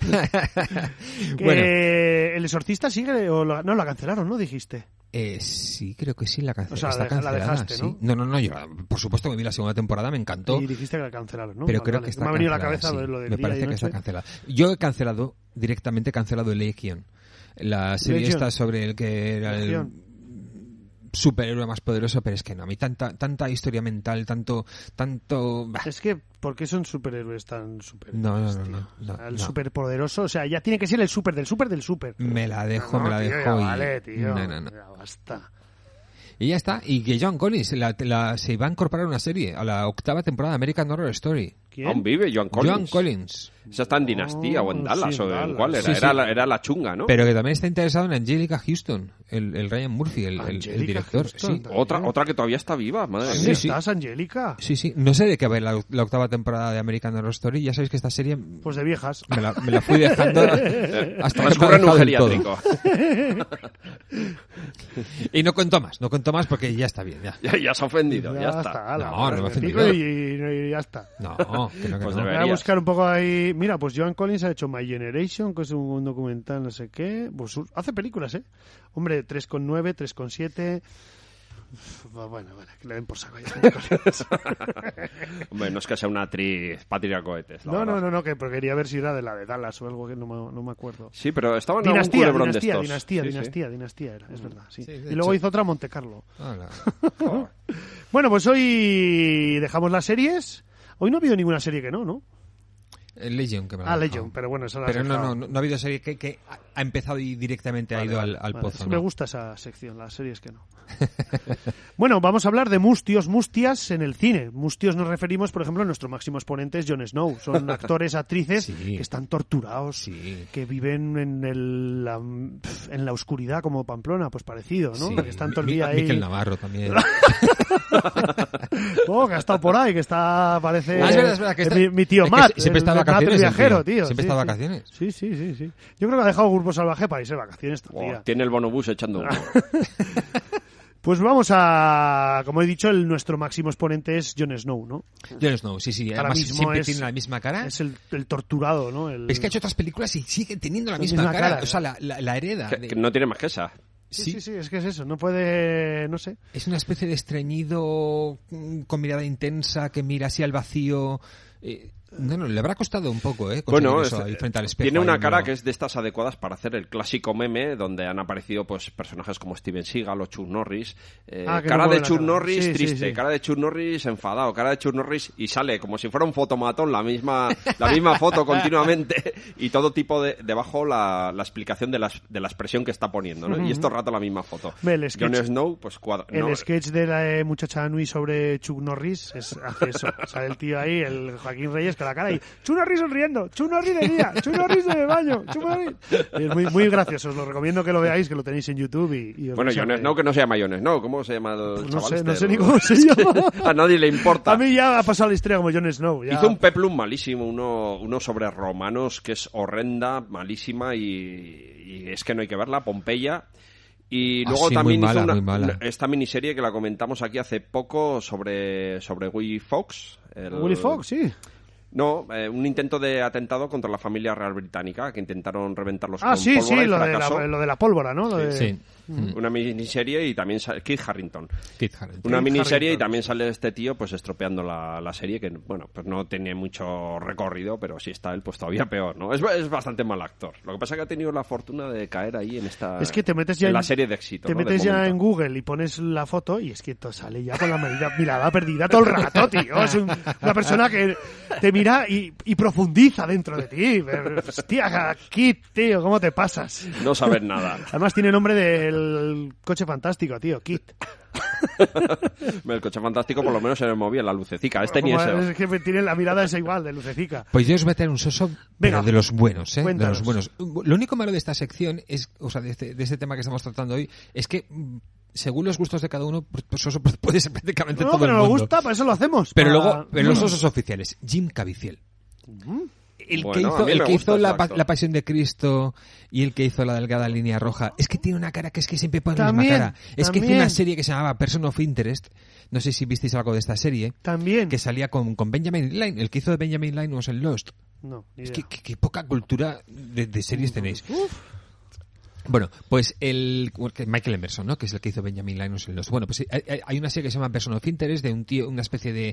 Que Bueno. el exorcista sigue, o la- no, la cancelaron, ¿no? Dijiste. Eh, sí, creo que sí la cancelaron. O sea, Está la- la cancelada, dejaste, sí. ¿no? No, no, no, yo por supuesto me vi la segunda temporada, me encantó. Y dijiste que la cancelaron, ¿no? Pero Vale, creo vale. que está Me ha venido a la cancelada, cabeza sí. lo de Me día parece y que está noche. cancelada. Yo he cancelado, directamente he cancelado Legion. La serie Legion. esta sobre el que era el Legion. superhéroe más poderoso, pero es que no, a mí tanta tanta historia mental, tanto tanto bah, Es que, ¿por qué son superhéroes tan superhéroes? No, no, no, tío? no, no, O sea, el no. superpoderoso, o sea, ya tiene que ser el super del super del super. me la dejo, No, me la tío, dejo ya y vale, tío. no, no, no. Ya basta. Y ya está, y que John Collins la, la- se va a incorporar a una serie, a la octava temporada de American Horror Story. ¿Quién? Aún vive Joan Collins. John Collins. Esa está en Dinastía o en Oh, Dallas, sí, o en en Dallas. cuál era. Sí, sí. Era, la, era la chunga, ¿no? Pero que también está interesado en Angelica Houston, el, el Ryan Murphy, el, el- el Angelica director. Houston, Sí. también. Otra, otra que todavía está viva, madre ¿Dónde mía. sí. estás, Angélica? Sí, sí. No sé de qué va a ir la, la octava temporada de American Horror Story. Ya sabéis que esta serie Pues de viejas. me la, me la fui dejando hasta que me Transcurre en un del todo. geriátrico. Y no cuento más, no cuento más porque ya está bien. Ya. ya, ya se ha ofendido, ya, está. ala, No, no me he me ofendido. pico y, y- y ya está. No, que no, que Pues no. debe- Voy a Deberías. buscar un poco ahí. Mira, pues Joan Collins ha hecho My Generation, que es un documental, no sé qué. Pues hace películas, ¿eh? Hombre, tres coma nueve, tres coma siete. Bueno, bueno, que le den por saco ya. Hombre, no es que sea una actriz para tirar cohetes. la No, verdad. no, no, no, que pero quería ver si era de la de Dallas o algo que no me, no me acuerdo. Sí, pero estaba en algún Dinastía, culebrón de dinastía, estos. dinastía, Sí, sí. dinastía, dinastía era, es verdad, sí. Sí, de Y luego hecho. hizo otra Monte Carlo. Hola. Bueno, pues hoy dejamos las series. Hoy no ha habido ninguna serie que no, ¿no? El Legion, que me la Ah, he Legion, dejado. pero bueno, esa la has Pero no, dejado. no, no, no ha habido serie que, que ha- ha empezado y directamente ha Vale, ido vale, al, al vale. pozo. Es que ¿no? me gusta esa sección, las series que no. Bueno, vamos a hablar de mustios, mustias en el cine. Mustios nos referimos, por ejemplo, a nuestro máximo exponente es Jon Snow. Son actores, actrices Sí. que están torturados, Sí. que viven en, el, la, en la oscuridad como Pamplona, pues parecido, ¿no? Sí. Que están todo el Mi- día ahí. Miquel Navarro también. Oh, que ha estado por ahí, que está, parece... Ah, es verdad, es verdad, que está- mi, mi tío es que Matt, siempre el está de Matt el vacaciones el viajero, tío. tío. Siempre sí, está de sí. vacaciones. Sí, sí, sí, sí. Yo creo que ha dejado Grupo Salvaje para irse de vacaciones esta Oh, tía. tiene el bonobús echando humo. Pues vamos a, como he dicho, el, nuestro máximo exponente es Jon Snow, ¿no? Jon Snow, sí, sí. Ahora Además mismo siempre es- tiene la misma cara. Es el, el torturado, ¿no? El... Es que ha hecho otras películas y sigue teniendo la, La misma, misma cara. cara, O sea, la, la, la hereda. que, de- que no tiene más que esa. Sí, Sí. sí, sí, es que es eso, no puede, no sé. Es una especie de estreñido mm, con mirada intensa que mira así al vacío. Eh, no, no, le habrá costado un poco, ¿eh? conseguir Bueno, eso es- ahí frente al espejo. tiene ahí una en cara lo- que es de estas adecuadas para hacer el clásico meme donde han aparecido pues personajes como Steven Seagal o Chuck Norris. Eh, Ah, que cara no de mueve la Chuck cara. Norris Sí, sí, triste, sí. cara de Chuck Norris enfadado, cara de Chuck Norris y sale como si fuera un fotomatón la misma la misma foto continuamente y todo tipo de debajo la, la explicación de la, de la expresión que está poniendo, ¿no? Y esto rato la misma foto. Ve, el sketch- Jon Snow pues cuadra. El no, sketch de la eh, muchacha Nui sobre Chuck Norris es, hace eso. Sale el tío ahí, el Joaquín Reyes, con la cara y Chuck Norris sonriendo, Chuck Norris de día, Chuck Norris de baño, Chuck Norris. Y es muy, muy gracioso, os lo recomiendo que lo veáis, que lo tenéis en YouTube. Y, y os Bueno, vais a Jon reír. Snow que no se llama Jon Snow, ¿cómo se llama el Pues no chaval sé, este? no sé ni cómo se llama. A nadie le importa. A mí ya ha pasado la historia como Jon Snow. Ya. Hizo un peplum malísimo, uno, uno sobre romanos que es horrenda, malísima y, y es que no hay que verla, Pompeya. Y Ah, luego sí, también muy hizo mala, una- muy mala. una- esta miniserie que la comentamos aquí hace poco sobre, sobre Willy Fox. el- Willy Fox, sí. No, eh, un intento de atentado contra la familia real británica que intentaron reventarlos Ah, con sí, pólvora sí, y lo de, fracasó. la, lo de la pólvora, ¿no? Lo de- Sí. Una miniserie y también sale Kit Harington. Kit Harington. Una Kit miniserie y Harington, también sale este tío pues estropeando la, la serie que, bueno, pues no tiene mucho recorrido, pero si está él, pues todavía peor, ¿no? Es, es bastante mal actor. Lo que pasa es que ha tenido la fortuna de caer ahí en esta Es que te metes ya en en, la serie de éxito, Te ¿no? De metes ya momento. en Google y pones la foto y es que te sale ya con la mirada, mirada perdida todo el rato, tío. Es un- una persona que te mira y, y profundiza dentro de ti. Pero, hostia, Kit, tío, ¿cómo te pasas? No sabes nada. Además tiene nombre del coche fantástico, tío, Kit. El coche fantástico por lo menos se le movía la lucecica. Este ni Como eso. es que tiene la mirada esa igual, de lucecica. Pues yo os voy a traer un soso, Venga. pero de los buenos, ¿eh? De Cuéntanos. los buenos. Lo único malo de esta sección es, o sea, de este, de este tema que estamos tratando hoy, es que mm, según los gustos de cada uno, pues pues soso puede ser prácticamente No, todo pero el nos mundo. gusta, para eso lo hacemos. Pero para- luego, pero los osos oficiales, Jim Caviezel. El Bueno, que a hizo, mí el me que gusta hizo la, ese pa- actor. la Pasión de Cristo y el que hizo la delgada línea roja, es que tiene una cara que es que siempre pone la También, misma cara. Es que hizo también. una serie que se llamaba Person of Interest, no sé si visteis algo de esta serie, También. que salía con, con Benjamin Line, el que hizo de Benjamin Line was en Lost. No, ni Es idea. que, que- que poca cultura de, de series tenéis. Uf. Bueno, pues el que Michael Emerson, ¿no? Que es el que hizo Benjamin Linus en los. Bueno, pues hay, hay una serie que se llama Person of Interest de un tío, una especie de.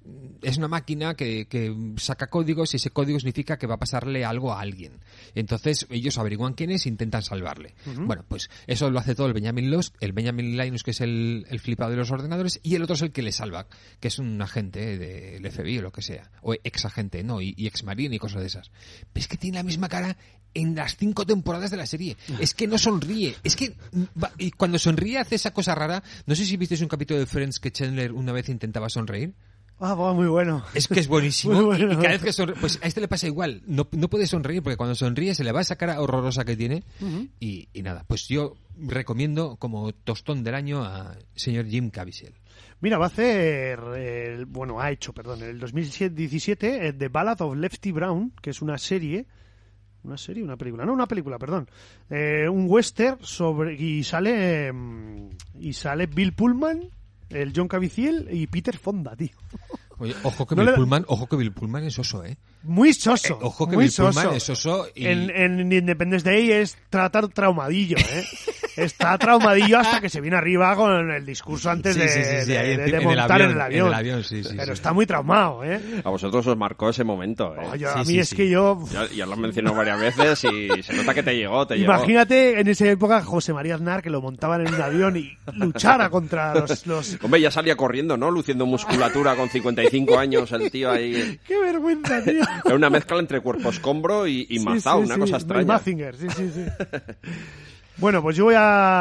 Es una máquina que, que saca códigos y ese código significa que va a pasarle algo a alguien. Entonces ellos averiguan quién es e intentan salvarle. Bueno, pues eso lo hace todo el Benjamin Lost, el Benjamin Linus que es el, el flipado de los ordenadores y el otro es el que le salva, que es un agente del F B I o lo que sea, o ex agente, ¿no? Y, y ex marine y cosas de esas. Pero es que tiene la misma cara en las cinco temporadas de la serie. Es que no sonríe. Es que va- y cuando sonríe hace esa cosa rara. No sé si visteis un capítulo de Friends que Chandler una vez intentaba sonreír. Ah, va, muy bueno. Es que es buenísimo. Muy bueno. Y cada vez que sonríe, pues a este le pasa igual. No, no puede sonreír porque cuando sonríe se le va esa cara horrorosa que tiene. y, y nada, pues yo recomiendo como tostón del año a señor Jim Caviezel. Mira, va a hacer, eh, bueno, ha hecho, perdón, en el dos mil diecisiete eh, The Ballad of Lefty Brown, que es una serie, una serie, una película, no, una película, perdón, eh, un western sobre, y sale, mm, y sale Bill Pullman, el John Caviezel y Peter Fonda, tío. Oye, ojo que No Bill le- Pullman, ojo que Bill Pullman es oso, ¿eh? Muy soso. Eh, ojo que muy Bill Pullman soso. es oso y- En, en Independence Day es tratar traumadillo, ¿eh? Está traumadillo hasta que se viene arriba con el discurso antes Sí, de, sí, sí, sí, de- ahí de- en- de en el montar avión, en el avión. en el avión, sí, sí, Pero sí. está muy traumado, ¿eh? A vosotros os marcó ese momento, ¿eh? Oye, Sí, a mí sí, es sí. que yo... Ya, ya lo has mencionado varias veces y se nota que te llegó, te llegó. Imagínate en esa época José María Aznar que lo montaban en un avión y luchara contra los... los... Hombre, ya salía corriendo, ¿no? Luciendo musculatura con cincuenta y cinco años el tío ahí. ¡Qué vergüenza, tío! Era una mezcla entre cuerpo escombro y, y Sí, Mazao, sí, una sí. cosa No, y extraña. Mazinger, sí, sí, sí. Bueno, pues yo voy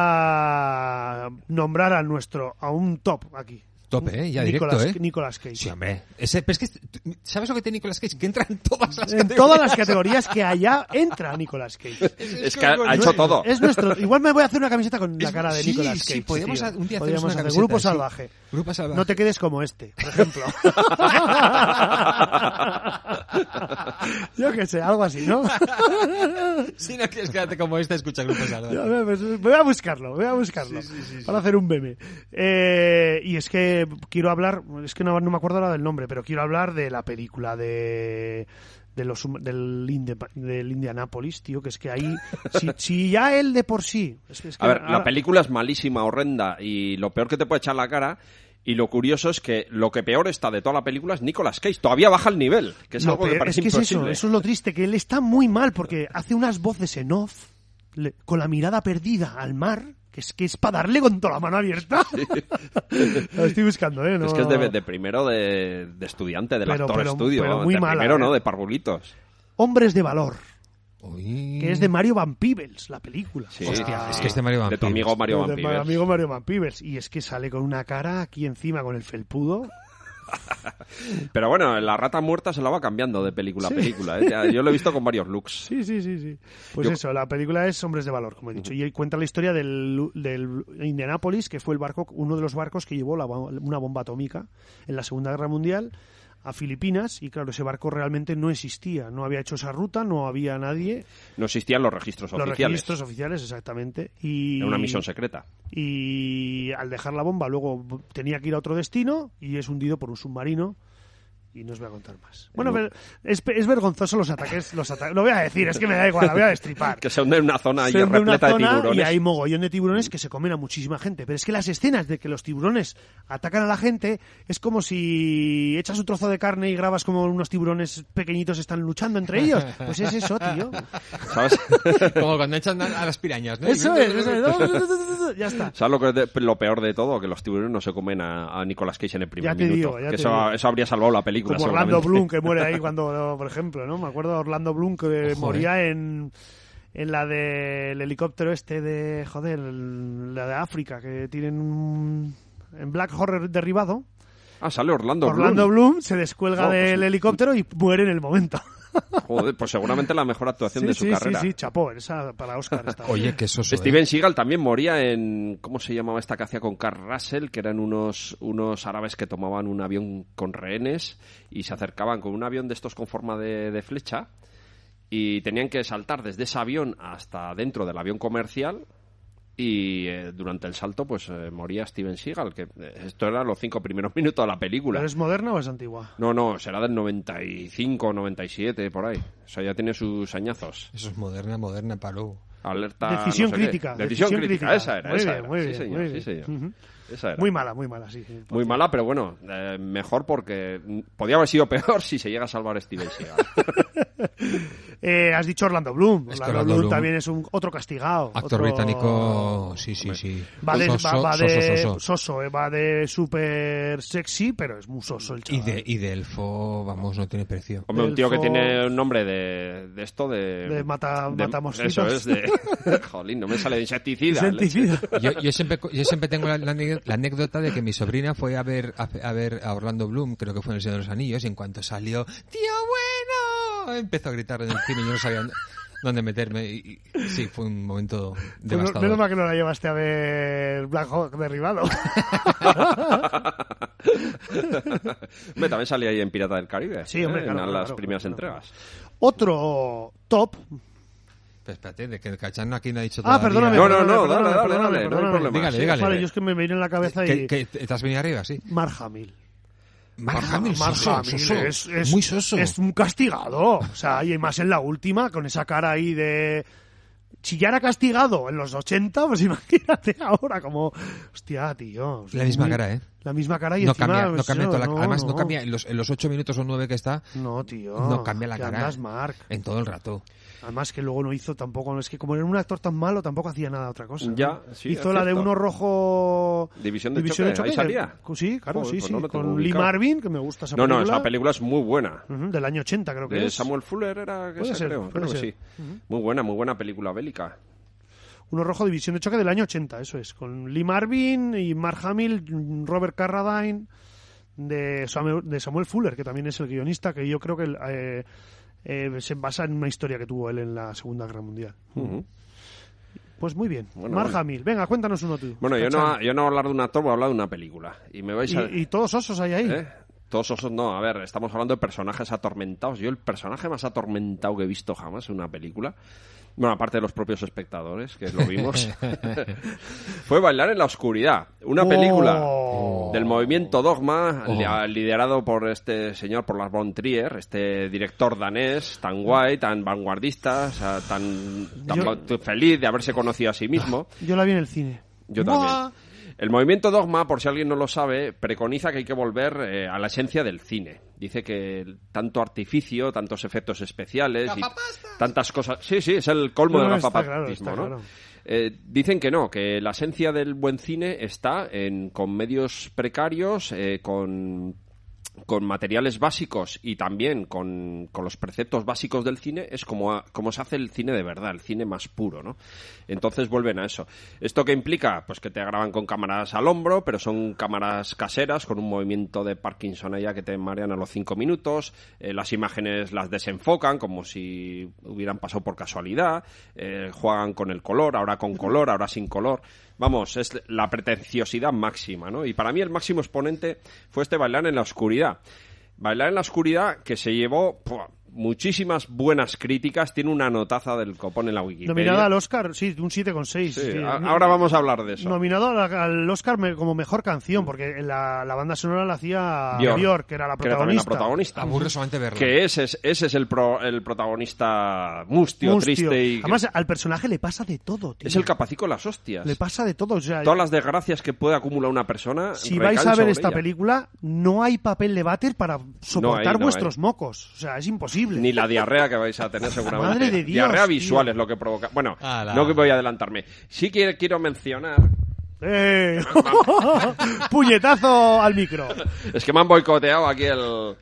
a nombrar a nuestro, a un top aquí. Tope, ¿eh? Ya Nicolas, directo, ¿eh? Nicolas Cage. Sí, hombre. Ese, pero es que, ¿sabes lo que tiene Nicolas Cage? Que entra en todas las En categorías. todas las categorías que haya entra Nicolas Cage. Es que ha, ha hecho todo. Es nuestro. Igual me voy a hacer una camiseta con la Es- cara de sí, Nicolas sí, Cage. podríamos tío. a- un día Podríamos hacemos una hacer camiseta, Grupo sí. Salvaje. Grupo Salvaje. No te quedes como este, por ejemplo. Yo qué sé, algo así, ¿no? Si no quieres quedarte como esta, escucha Grupo Salvaje. Ya, ve, pues, voy a buscarlo, voy a buscarlo. Para hacer un meme. Eh, y es que quiero hablar, es que no, no me acuerdo ahora del nombre, pero quiero hablar de la película de de los del, Inde, del Indianapolis, tío, que es que ahí si, si ya él de por sí es que, es que a ver, ahora... la película es malísima, horrenda, y lo peor que te puede echar la cara. Y lo curioso es que lo que peor está de toda la película es Nicolas Cage. Todavía baja el nivel, que es no, algo que parece es que imposible. es eso, eso es lo triste, que él está muy mal porque hace unas voces en off le, con la mirada perdida al mar, que es que es para darle con toda la mano abierta. Sí. Lo estoy buscando, ¿eh? No... Es que es de, de primero de, de estudiante, del pero, actor pero, estudio. pero muy de mala, primero, ¿eh? ¿no? De parvulitos. Hombres de valor. Uy. Que es de Mario Van Peebles, la película. Sí. Hostia, es que es de Mario Van De tu Peebles. amigo Mario Van De mi Peebles. amigo Mario Van Peebles. Y es que sale con una cara aquí encima con el felpudo. Pero bueno, la rata muerta se la va cambiando de película Sí. a película. ¿eh? Ya, yo lo he visto con varios looks. Sí, sí, sí, sí. Pues Yo- eso, la película es Hombres de Valor, como he dicho. Y cuenta la historia del, del Indianapolis, que fue el barco, uno de los barcos que llevó la, una bomba atómica en la Segunda Guerra Mundial a Filipinas. Y claro, ese barco realmente no existía. No había hecho esa ruta, no había nadie. No existían los registros Los oficiales. registros oficiales, exactamente. Y, Era una misión secreta. y al dejar la bomba luego tenía que ir a otro destino y es hundido por un submarino y no os voy a contar más. Bueno, No. ver- es, es vergonzoso los ataques, los ata- lo voy a decir, es que me da igual, la voy a destripar. Que se hunde en una zona ahí Se hunde una repleta de zona tiburones. y hay mogollón de tiburones que se comen a muchísima gente. Pero es que las escenas de que los tiburones atacan a la gente es como si echas un trozo de carne y grabas como unos tiburones pequeñitos están luchando entre ellos. Pues es eso, tío. ¿Sabes? Como cuando echan a, a las pirañas, ¿no? Eso es, eso es. Ya está. ¿Sabes lo que es de- lo peor de todo? Que los tiburones no se comen a, a Nicolas Cage en el primer Ya te minuto. digo, ya que te eso, digo. eso habría salvado la película, Como Orlando seguramente. Bloom, que muere ahí cuando, por ejemplo, ¿no? Me acuerdo de Orlando Bloom que Ojo, moría en, en la del helicóptero este de, joder, el- la de África, que tienen un, en Black Horror derribado. Ah, sale Orlando, Orlando Bloom. Bloom se descuelga Oh, pues del sí. helicóptero y muere en el momento. Joder, pues seguramente la mejor actuación Sí, de su sí, carrera. sí, sí, chapó, esa para Oscar está. Oye, qué soso, ¿eh? Steven Seagal también moría en... ¿Cómo se llamaba esta que hacía con Kurt Russell? Que eran unos, unos árabes que tomaban un avión con rehenes y se acercaban con un avión de estos con forma de, de flecha y tenían que saltar desde ese avión hasta dentro del avión comercial y eh, durante el salto pues eh, moría Steven Seagal, que eh, esto era los cinco primeros minutos de la película. ¿Pero es moderna o es antigua? No, no, será del noventa y cinco, noventa y siete, por ahí. O sea, ya tiene sus añazos. Eso es moderna, moderna, Palou. Alerta... Decisión no sé qué. crítica. Decisión, crítica. esa era, Muy esa bien, era. muy Sí, bien, señor, muy sí, bien. señor. Ujú. Esa era. Muy mala, muy mala, sí. sí. Muy mala, pero bueno, eh, mejor porque podía haber sido peor si se llega a salvar Steven Seagal. Eh, has dicho Orlando Bloom. Es que Orlando, Orlando Bloom Bloom, también es un otro castigado. Actor otro- británico, sí, sí, sí. Va de, Soso, va, va soso, de soso. soso, eh, va de súper sexy, pero es muy soso el Y chaval. de, y de elfo, vamos, no tiene precio. Hombre, un tío que Elfo- tiene un nombre de, de esto de... De mata- matamosquitos. Eso es, de... Jolín, no me sale de insecticida. Insecticida. Yo, yo siempre yo siempre tengo la, la ane- la anécdota de que mi sobrina fue a ver a, a ver a Orlando Bloom, creo que fue en El Señor de los Anillos, y en cuanto salió, ¡tío bueno! Empezó a gritar en el cine y yo no sabía dónde, dónde meterme. Y, y sí, fue un momento Pues no- devastador. menos mal que no la llevaste a ver Black Hawk derribado. Hombre, también salía ahí en Pirata del Caribe. Sí, hombre, ¿eh? claro, En claro, las claro, primeras claro. entregas. Otro top. Pero espérate, de que el Cachán aquí no ha dicho Ah, todavía. perdóname. No, no, perdóname, no, perdóname, dale, dale, perdóname, dale, no hay perdóname. problema. Dígale, Sí, dígale. Vale, yo es que me viene en la cabeza y... ¿Qué, qué, te has venido arriba, sí? Mark Hamill. Mark Mark Hamill, soso, Hamill soso. es, es- Muy soso. es un castigado. O sea, y más en la última, con esa cara ahí de... Si ya era castigado en los ochenta, pues imagínate ahora como... Hostia, tío. La misma muy- cara, ¿eh? La misma cara y No encima... cambia, no pues, cambia toda la, no, además no no. cambia en los, en los ocho minutos o nueve que está, No, tío. no cambia la que cara. andas, Mark. En todo el rato. Además que luego no hizo tampoco... Es que como era un actor tan malo, tampoco hacía nada otra cosa. ¿no? Ya, sí, Hizo es la de cierto. uno rojo... División de choque, ahí que- salía. Sí, claro, Joder, sí, pues sí. no lo tengo con Lee ubicado. Marvin, que me gusta esa No, no, película. esa película es muy buena. Ujú, del año ochenta creo que De es. Samuel Fuller era que Puede esa, ser, creo, puede creo que ser. sí. Muy buena, muy buena película bélica. Uno rojo, División de Choque del año ochenta, eso es. Con Lee Marvin y Mark Hamill, Robert Carradine, de Samuel, de Samuel Fuller, que también es el guionista, que yo creo que eh, eh, se basa en una historia que tuvo él en la Segunda Guerra Mundial. Ujú. Pues muy bien. Bueno, Mark bueno. Hamill, venga, cuéntanos uno tú. Bueno, yo Cachán. no, yo no voy a hablar de un actor, voy a hablar de una película. Y me vais a... y, y todos osos hay ahí. ¿Eh? Todos esos no, a ver, estamos hablando de personajes atormentados. Yo el personaje más atormentado que he visto jamás en una película, bueno, aparte de los propios espectadores, que lo vimos, fue Bailar en la oscuridad. Una Oh. película del movimiento Dogma, oh. liderado por este señor, por Lars von Trier, este director danés, tan guay, tan vanguardista, o sea, tan, tan yo... feliz de haberse conocido a sí mismo. Yo la vi en el cine. Yo también. ¡Buah! El movimiento Dogma, por si alguien no lo sabe, preconiza que hay que volver eh, a la esencia del cine. Dice que tanto artificio, tantos efectos especiales y tantas cosas... Sí, sí, es el colmo no, del gafapatismo, claro, ¿no? Claro. Eh, dicen que no, que la esencia del buen cine está en con medios precarios, eh, con... con materiales básicos y también con, con los preceptos básicos del cine, es como, como se hace el cine de verdad, el cine más puro, ¿no? Entonces vuelven a eso. ¿Esto qué implica? Pues que te graban con cámaras al hombro, pero son cámaras caseras con un movimiento de Parkinson allá que te marean a los cinco minutos, eh, las imágenes las desenfocan como si hubieran pasado por casualidad, eh, juegan con el color, ahora con color, ahora sin color. Vamos, es la pretenciosidad máxima, ¿no? Y para mí el máximo exponente fue este Bailar en la oscuridad. Bailar en la oscuridad que se llevó ¡pua! Muchísimas buenas críticas, tiene una notaza del copón en la Wikipedia. Nominada al Oscar, sí, un siete coma seis. Sí, sí. Ahora vamos a hablar de eso. Nominado al Oscar como mejor canción, porque la, la banda sonora la hacía Björk, Björk, que era la protagonista. Que era la protagonista. Aburre solamente verla. Que ese es, ese es el, pro, el protagonista mustio, mustio, triste y... Además, al personaje le pasa de todo, tío. Es el capacico las hostias. Le pasa de todo, o sea... Todas las desgracias que puede acumular una persona... Si vais a ver esta ella. película, no hay papel de váter para soportar no hay, no vuestros hay. mocos. O sea, es imposible. Ni la diarrea que vais a tener seguramente. Madre de Dios, diarrea visual tío. Es lo que provoca. Bueno, Ala. no que voy a adelantarme. Sí que quiero mencionar... ¡Eh! ¡Puñetazo al micro! Es que me han boicoteado aquí el...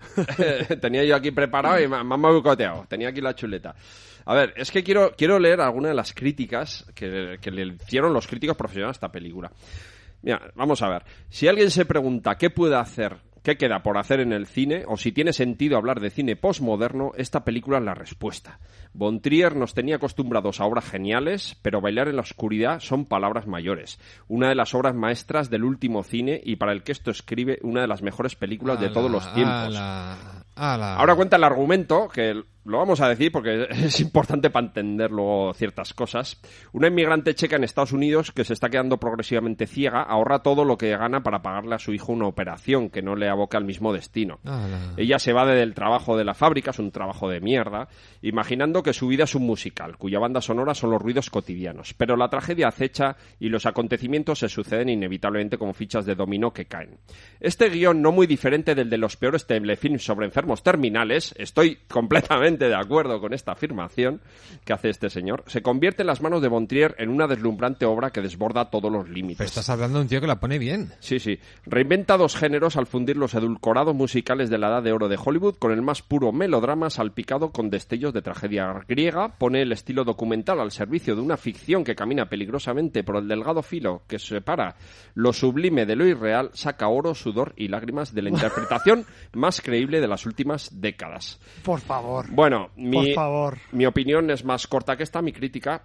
Tenía yo aquí preparado y me han boicoteado. Tenía aquí la chuleta. A ver, es que quiero, quiero leer algunas de las críticas que, que le hicieron los críticos profesionales a esta película. Mira, vamos a ver. Si alguien se pregunta qué puede hacer... ¿Qué queda por hacer en el cine? O si tiene sentido hablar de cine postmoderno, esta película es la respuesta. Von Trier nos tenía acostumbrados a obras geniales, pero Bailar en la oscuridad son palabras mayores. Una de las obras maestras del último cine y para el que esto escribe una de las mejores películas ala, de todos los tiempos. Ala, ala. Ahora cuenta el argumento, que lo vamos a decir porque es importante para entender luego ciertas cosas. Una inmigrante checa en Estados Unidos que se está quedando progresivamente ciega ahorra todo lo que gana para pagarle a su hijo una operación que no le aboca al mismo destino. Ala. Ella se va del trabajo de la fábrica, es un trabajo de mierda, imaginando que su vida es un musical, cuya banda sonora son los ruidos cotidianos. Pero la tragedia acecha y los acontecimientos se suceden inevitablemente como fichas de dominó que caen. Este guión, no muy diferente del de los peores telefilms sobre enfermos terminales, estoy completamente de acuerdo con esta afirmación que hace este señor, se convierte en las manos de Von Trier en una deslumbrante obra que desborda todos los límites. Pero estás hablando de un tío que la pone bien. Sí, sí. Reinventa dos géneros al fundir los edulcorados musicales de la edad de oro de Hollywood con el más puro melodrama salpicado con destellos de tragedia griega, pone el estilo documental al servicio de una ficción que camina peligrosamente por el delgado filo que separa lo sublime de lo irreal, saca oro, sudor y lágrimas de la interpretación más creíble de las últimas décadas. Por favor. Bueno, mi, por favor. mi opinión es más corta que esta, mi crítica.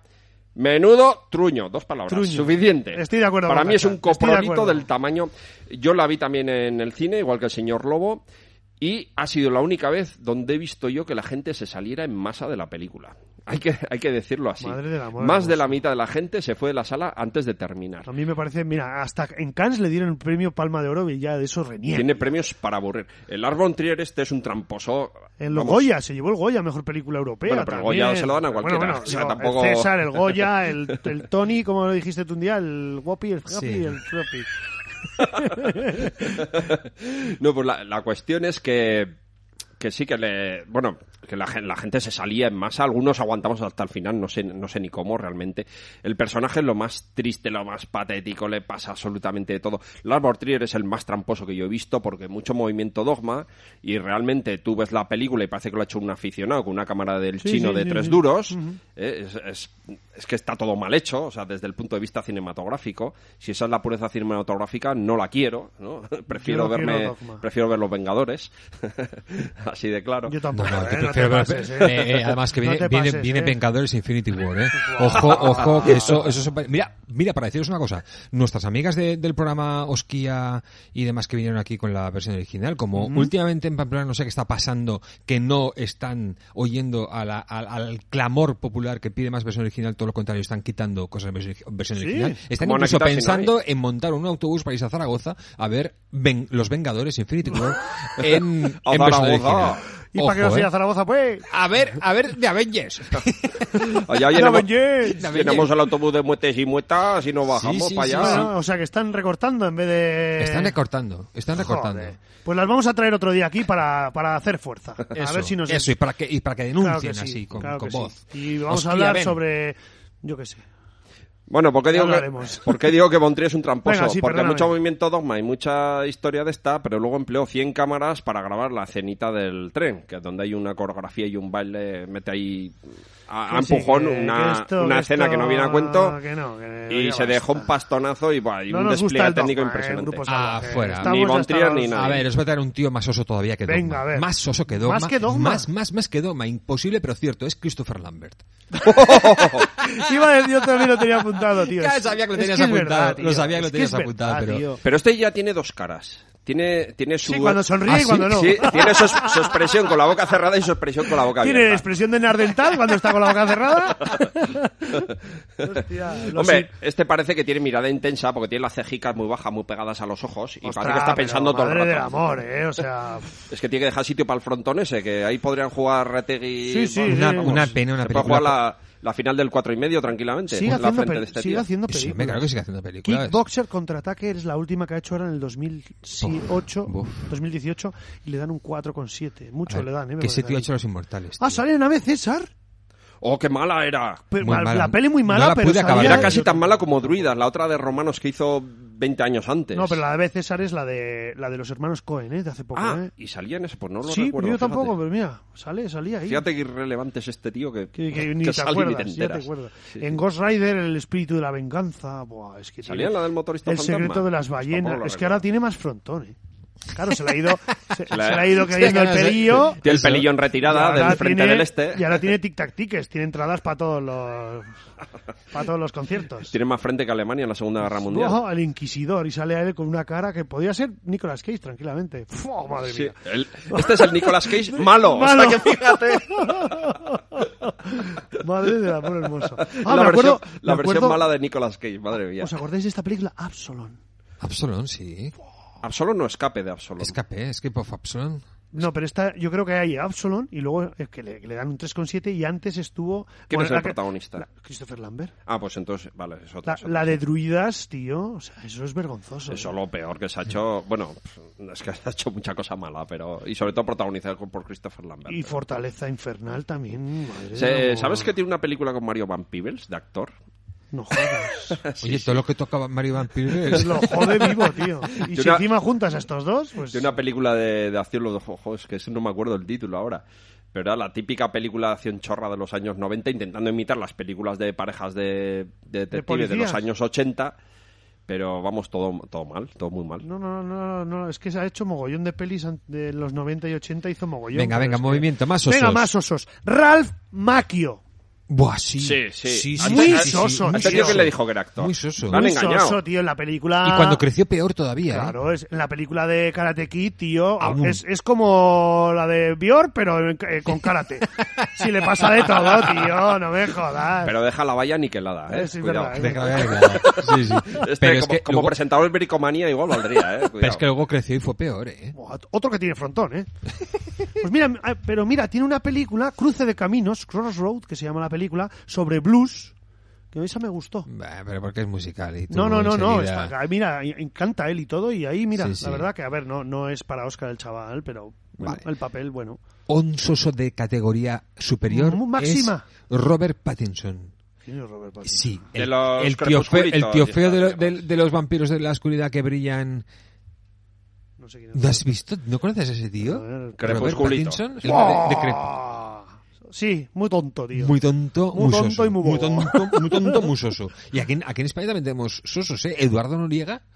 Menudo truño, dos palabras, truño. Suficiente. Estoy de acuerdo. Para mí es un coprolito de del tamaño. Yo la vi también en el cine, igual que el señor Lobo. Y ha sido la única vez donde he visto yo que la gente se saliera en masa de la película. Hay que, hay que decirlo así. Madre del amor Más hermoso. de la mitad de la gente se fue de la sala antes de terminar. A mí me parece, mira, hasta en Cannes le dieron el premio Palma de Oro y ya de eso reniega. Tiene premios para aburrir. El Lars von Trier este es un tramposo. En los Goya, se llevó el Goya, mejor película europea. Bueno, pero el también. Goya se lo dan a cualquiera. Bueno, bueno, o sea, digo, tampoco... El César, el Goya, el, el Tony, como lo dijiste tú un día, el Whoopi, el Happy, sí. el Floppy. No, pues la, la cuestión es que que sí que le... Bueno, que la, la gente se salía en masa. Algunos aguantamos hasta el final, no sé, no sé ni cómo realmente. El personaje es lo más triste, lo más patético, le pasa absolutamente de todo. Lars von Trier es el más tramposo que yo he visto porque mucho movimiento Dogma y realmente tú ves la película y parece que lo ha hecho un aficionado con una cámara del sí, chino sí, de sí, tres sí. duros. Uh-huh. eh, es, es, es que está todo mal hecho, o sea, desde el punto de vista cinematográfico. Si esa es la pureza cinematográfica, no la quiero, ¿no? Prefiero no verme, quiero prefiero ver Los Vengadores Así de claro. Yo tampoco, No, no, eh, te no te prefiero- pases, eh. eh, eh, además que No viene, te viene, pases, viene eh. Vengadores Infinity War, ¿eh? Ojo, ojo, que eso, eso se- mira, mira, para deciros una cosa, nuestras amigas de- del programa Osquía y demás que vinieron aquí con la versión original, como Ujú. últimamente en Pamplona no sé qué está pasando, que no están oyendo a la- al, al clamor popular que pide más versión original, todo lo contrario, están quitando cosas de versión, versión Sí. original, están ¿Cómo van a incluso quitar si no pensando en montar un autobús para irse a Zaragoza a ver Ven- los Vengadores Infinity War en, A en versión Zaragoza. original. ¿Y para qué no Ojo, soy ¿eh? a Zaragoza, pues? A ver, a ver, de Avengers. Allá ¡Ya llenamos, Avengers! llenamos el autobús de muetes y muetas y nos bajamos sí, para sí, allá. sí. Bueno, o sea que están recortando en vez de... Están recortando, están recortando. Joder. Pues las vamos a traer otro día aquí para, para hacer fuerza. Eso, a ver si nos... eso, y para que, y para que Claro denuncien que sí, así, con, claro con que sí. voz. Y vamos Hostia, a hablar ven. sobre... Yo qué sé. Bueno, ¿por qué digo, Ya que, hablaremos. ¿por qué digo que Von Trier es un tramposo? Venga, sí, Porque perdóname. mucho movimiento dogma y mucha historia de esta, pero luego empleó cien cámaras para grabar la cenita del tren, que es donde hay una coreografía y un baile, mete ahí a, a Que sí, empujón que- una, que esto- una que escena esto- que no viene a cuento que no, que y ya se basta. dejó un pastonazo y, buah, y No un nos gusta despliegue el técnico dogma, eh, impresionante. Grupo Ah, Salvaje. fuera. Estamos Ni Von hasta Trier los- ni nada. A ver, os voy a traer un tío más oso todavía que Dogma. Venga, a ver. Más oso que Dogma. Más que Dogma. Más, más, más que Dogma. Imposible, pero cierto. Es Christopher Lambert. Iba a decir, yo también lo tenía apuntado, tío. Ya Es- sabía que lo es tenías es apuntado, verdad, lo tío. sabía que lo Es tenías es apuntado, verdad, pero- tío. Pero este ya tiene dos caras. Tiene, tiene su... Sí, cuando sonríe ¿Ah, y sí? cuando no. Sí, tiene su, su expresión con la boca cerrada y su expresión con la boca Tiene abierta. expresión de nardental cuando está con la boca cerrada. Hostia, lo Hombre, sí. este parece que tiene mirada intensa porque tiene las cejicas muy bajas, muy pegadas a los ojos y Ostras, parece que está pensando pero todo el madre rato. del amor, eh, o sea... Es que tiene que dejar sitio para el frontón ese, que ahí podrían jugar Retegui. Sí, sí, Una, sí. una pena, una Se puede película. jugar la, la final del cuatro y medio tranquilamente. Sigue la haciendo, frente pel- de este sigue tío. haciendo Sí, películas. me creo que sigue haciendo películas. Kickboxer Contraataque es la última que ha hecho ahora en el dos mil ocho, Uf. dos mil dieciocho y le dan un cuatro coma siete. Mucho A ver, le dan, ¿eh? me que ese parece tío ha a mí. hecho Los Inmortales. Ah, tío. sale una vez César. ¡Oh, qué mala era! Pero Muy la, mala. la peli muy mala, No la pero pude acabar. salía- Era casi tan mala como Druidas, la otra de Romanos que hizo veinte años antes. No, pero la de vez César es la de la de los hermanos Cohen, ¿eh? De hace poco, Ah, ¿eh? y salía en eso, pues no lo Sí, recuerdo. pero yo tampoco, fíjate. pero mira, sale, salía ahí. Fíjate que irrelevante es este tío que, Que, que ni que te sale acuerdas, ni te ya te enteras. acuerdas. Sí, En sí. Ghost Rider, el espíritu de la venganza, buah, es que ¿Salía en tiene- la del motorista El fantasma? secreto de las Pues ballenas, tampoco lo es que ahora recuerdo. tiene más frontón, ¿eh? Claro, se le ha ido, se, se le ha- le ha ido cayendo Sí, el no sé. pelillo. Tiene el Eso. pelillo en Y retirada ahora del frente tiene- del este. Y ahora tiene tic-tac tickets, tiene entradas para todos los para todos los conciertos. Tiene más frente que Alemania en la Segunda Guerra Mundial. Ojo, el inquisidor, y sale a él con una cara que podría ser Nicolas Cage tranquilamente. ¡Fua, madre Sí, mía! el- este es el Nicolas Cage malo. Malo. O sea que fíjate. Madre del amor hermoso. Ah, la me acuerdo, versión, la me versión acuerdo- mala de Nicolas Cage, madre mía. ¿Os acordáis de esta película? Absalom. Absalom, sí. Absalom no escape de Absalom. Escape, Escape of Absalom. No, pero esta, yo creo que hay Absalom y luego es que le, que le dan un tres coma siete y antes estuvo... ¿Quién bueno, es el la que- protagonista? la- Christopher Lambert. Ah, pues entonces, vale, es otra. La, es otra. la de druidas, tío, o sea, eso es vergonzoso. Eso ¿eh? lo peor que se ha hecho. Bueno, es que se ha hecho mucha cosa mala, pero. Y sobre todo protagonizado por Christopher Lambert. Y Fortaleza Infernal también, madre Se- del amor. ¿Sabes que tiene una película con Mario Van Peebles, de actor? No jodas. Oye, todo lo que tocaba Mario Van Peebles. Es lo jode vivo, tío. Y Yo si una- encima juntas a estos dos, pues... Tiene una película de, de acción, los ojos, que eso no me acuerdo el título ahora. Pero era la típica película de acción chorra de los años noventa, intentando imitar las películas de parejas de, de detectives de, los policías. años ochenta. Pero vamos, todo, todo mal, todo muy mal. No, no, no, no, es que se ha hecho mogollón de pelis an- de los noventa y ochenta, hizo mogollón. Venga, pero venga, es que- movimiento, más osos. Venga, más osos. Ralph Macchio. Buah, sí. Sí, sí. sí, Muy sí, soso, ¿A muy este tío soso. que le dijo que era actor? Muy soso. Lo han Muy engañado. soso, tío, en la película... Y cuando creció peor todavía, ¿eh? Claro, es, en la película de Karate Kid, tío, Aún. es, es como la de Björk, pero en- eh, con karate. Si le pasa de todo, tío, no me jodas. Pero deja la valla niquelada, ¿eh? Eh, sí, es Cuidado. verdad, ¿eh? Venga, venga, venga. Sí, sí. Este, Pero es como, que como luego- presentador del Bricomanía igual valdría, ¿eh? Pero Cuidado. es que luego creció y fue peor, ¿eh? Buah, otro que tiene frontón, ¿eh? Pues mira, ah, pero mira, tiene una película, Cruce de Caminos, Crossroad, que se llama la película, sobre blues, que esa me gustó. Bah, pero porque es musical y tú No, no, no, no, enseguida- está- mira, encanta él y todo, y ahí, mira, Sí, sí. la verdad que, a ver, no, no es para Oscar el chaval, pero bueno, Vale. el papel, bueno. Un soso de categoría superior Mu- máxima. es Robert Pattinson. ¿Quién es Robert Pattinson? Sí, De el, los el tío feo, el crepusculitos tío y feo de, estas lo- de- cosas. de los vampiros de la oscuridad que brillan. No sé quién ¿No has visto? ¿No conoces a ese tío? A ver, Robert Crepusculito. Pattinson, el ¡Oh! de, de Crep- ¡Ah! Sí, muy tonto, tío. Muy tonto, Muy muy, tonto soso. y muy muy bobo. tonto, muy tonto, muy soso. Y aquí, en- aquí en España también tenemos sosos, ¿eh? Eduardo Noriega.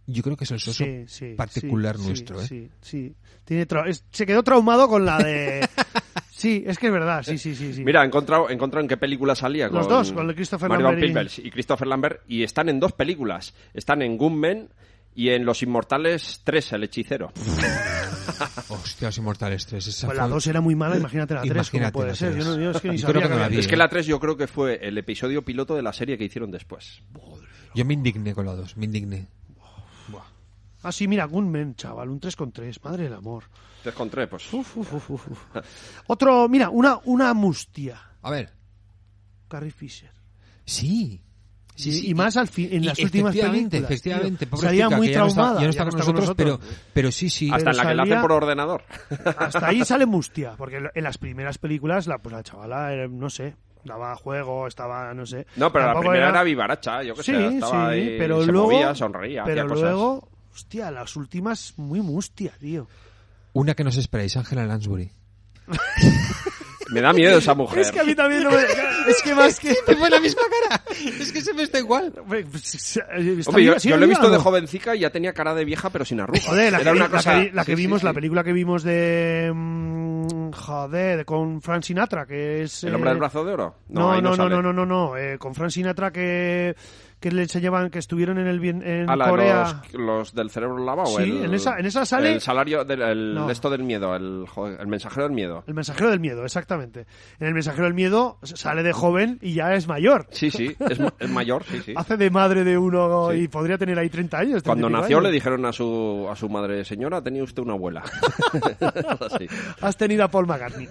yo creo que es el soso Sí, sí, particular sí, nuestro, sí, ¿eh? Sí, sí. Tiene tra- es- se quedó traumado con la de... Sí, es que es verdad, sí, sí, sí. sí. Mira, he encontrado, he encontrado en qué película salía. Los con dos, con el Christopher Mario Van Lambert y- Peebles y Christopher Lambert, y están en dos películas. Están en Gunmen y en Los Inmortales tres, El Hechicero. Hostia, Los Inmortales tres. Esa Pues fue- la dos era muy mala, imagínate la tres, ¿cómo Imagínate puede la ser? tres. Yo, no, yo es que ni Yo creo sabía que no la había- vi. Es que la tres yo creo que fue el episodio piloto de la serie que hicieron después. Yo me indigné con la dos, me indigné. Ah, sí, mira, Gunmen, chaval, un tres con tres, madre del amor. tres con tres, pues... Uf, uf, uf, uf, uf. Otro, mira, una, una mustia, A ver, Carrie Fisher. sí. Sí, y, sí, y más al fin, en y las últimas efectivamente, películas. efectivamente, tío. pobrecita, Salía muy que ya no está- traumada. ya no está con nosotros, pero, pero sí, sí. Hasta en la que la salía- hacen por ordenador. Hasta ahí sale mustia, porque en las primeras películas la, pues la chavala, era, no sé, daba juego, estaba, no sé. No, pero la Tampoco primera era vivaracha, yo qué Sí, sé. Estaba sí, ahí, pero se luego, movía, sonreía, pero hacía cosas. luego, hostia, las últimas muy mustia, tío. Una que no os esperáis, Angela Lansbury. Me da miedo esa mujer. Es que a mí también no me... Es que más que... ¡Me fue la misma cara! Es que se me está igual. Hombre, yo, yo lo he visto de jovencica y ya tenía cara de vieja, pero sin arrugas. Joder, la, Era que, una la cosa... que, la que sí, vimos, sí, la sí. película que vimos de... mm, Joder, con Frank Sinatra, que es... ¿El eh, hombre del brazo de oro? No, ahí no, no, sale. no, no, no, no, eh, con Frank Sinatra que... Que le se llevan, que estuvieron en el bien- en Ah, la de Corea. Los, los del cerebro lavado. Sí, el, en esa- en esa sale- El salario, del, el, No. esto del miedo, el, joder, el mensajero del miedo. El mensajero del miedo, exactamente. En el mensajero del miedo sale de joven y ya es mayor. Sí, sí, es, ma- es mayor, sí, sí. Hace de madre de uno Sí. y podría tener ahí treinta años. Cuando treinta y pico nació le años. dijeron a su, a su madre, señora, tenía usted una abuela. Así. Has tenido a Paul McCartney.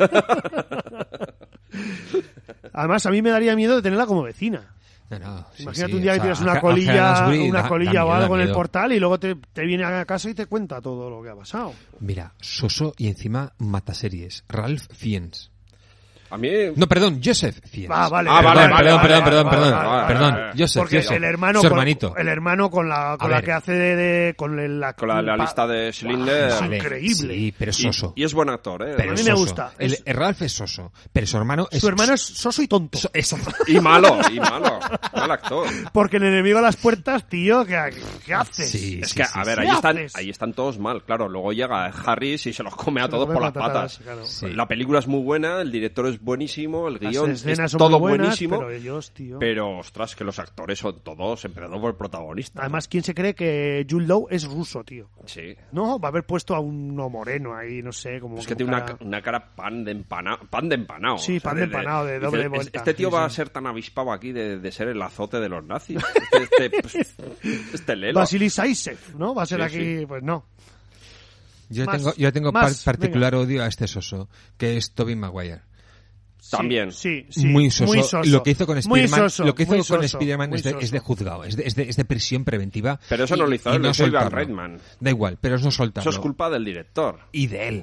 Además, a mí me daría miedo de tenerla como vecina. No, no, sí, Imagínate sí, un día o que sea, tienes una Angela colilla, Lansbury una da- colilla da o miedo, algo da en el miedo. portal y luego te, te viene a casa y te cuenta todo lo que ha pasado. Mira, soso y encima mataseries. Ralph Fiennes. A mí... No, perdón, Joseph Fiennes. Ah, vale. Ah, Perdón, vale, vale, perdón, vale, perdón, vale, perdón, vale, perdón, vale, vale, perdón. vale. Joseph, Porque Joseph. el hermano Su con, hermanito. el hermano con la con A la ver. que hace de, de- con el, la Con la, la pa- lista de Schindler. Es Vale, increíble. Sí, pero es Y, soso. y es buen actor, ¿eh? Pero a mí es me soso. gusta. El, Es- el Ralph es soso, pero su hermano es... Su hermano es soso y tonto. so- es- Y malo, y malo. Mal actor. Porque el enemigo a las puertas, tío, ¿qué, qué haces? Sí, Es sí, que, sí, a ver, sí. ahí ¿Qué están, haces? ahí están todos mal, claro. Luego llega Harris y se los come a Se todos come por las patatas, patas. claro. Sí. La película es muy buena, el director es buenísimo, el Las guión escenas es son todo muy buenas, buenísimo. pero ellos, tío... Pero, ostras, que los actores son todos, empezando por el protagonista. Además, ¿quién se cree que Jude Law es ruso, tío? Sí. No, va a haber puesto a uno moreno ahí, no sé, como... Es que como tiene una, cara- una cara pan de empanado. Pan de empanado. Sí, pan de empanado, de dice, doble "Es- vuelta". Este tío Sí, va a sí. ser tan avispado aquí de, de ser el azote de los nazis. Este, este, pues, este lelo. Vasily Saisev, ¿no? Va a ser Sí, aquí, sí. pues no. Yo Más, tengo, yo tengo más, par- particular odio a este soso, que es Tobey Maguire. Sí, También. Sí, sí. muy, soso. Muy soso. Lo que hizo con Muy Spider-Man, soso, lo que hizo muy con soso, Spider-Man muy es, de, soso. es de juzgado, es de, es de, es de prisión preventiva. Pero eso y- no lo hizo y él, lo no hizo Ivan soltarlo. Reitman. Da igual, pero es no soltarlo. Eso es culpa del director. Y de él.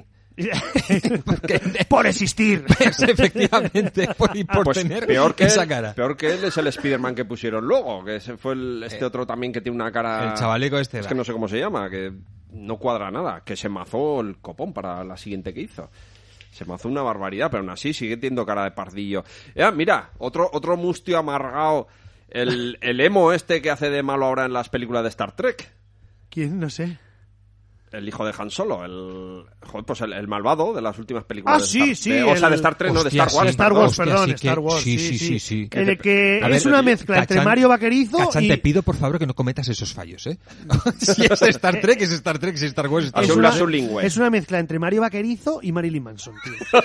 Por existir. Es efectivamente, por, y por Pues tener peor que esa él, cara. peor que él es el Spider-Man que pusieron luego, que ese fue el, este otro también que tiene una cara... El chavaleco este. Es va. que no sé cómo se llama, que no cuadra nada, que se mazó el copón para la siguiente que hizo. Se mazó una barbaridad, pero aún así sigue teniendo cara de pardillo. Eh, mira, otro otro mustio amargado, el, el emo este que hace de malo ahora en las películas de Star Trek. ¿Quién? No sé. El hijo de Han Solo, el, joder, pues el, el malvado de las últimas películas. Ah, de sí, Star, sí, de- o sea, el- de Star Trek, no, de Hostia, Star Wars. sí, Star perdón. Wars, Hostia, perdón, sí que- Star Wars. sí, Sí, sí, sí, sí, sí. El de que A ver, es una mezcla entre Cachán- Mario Vaquerizo Cachán, y... te pido por favor que no cometas esos fallos, ¿eh? si es Star Trek, es Star Trek, si es Star Wars, es Star Es Es Wars. una una, sublingüe. es una mezcla entre Mario Vaquerizo y Marilyn Manson, tío.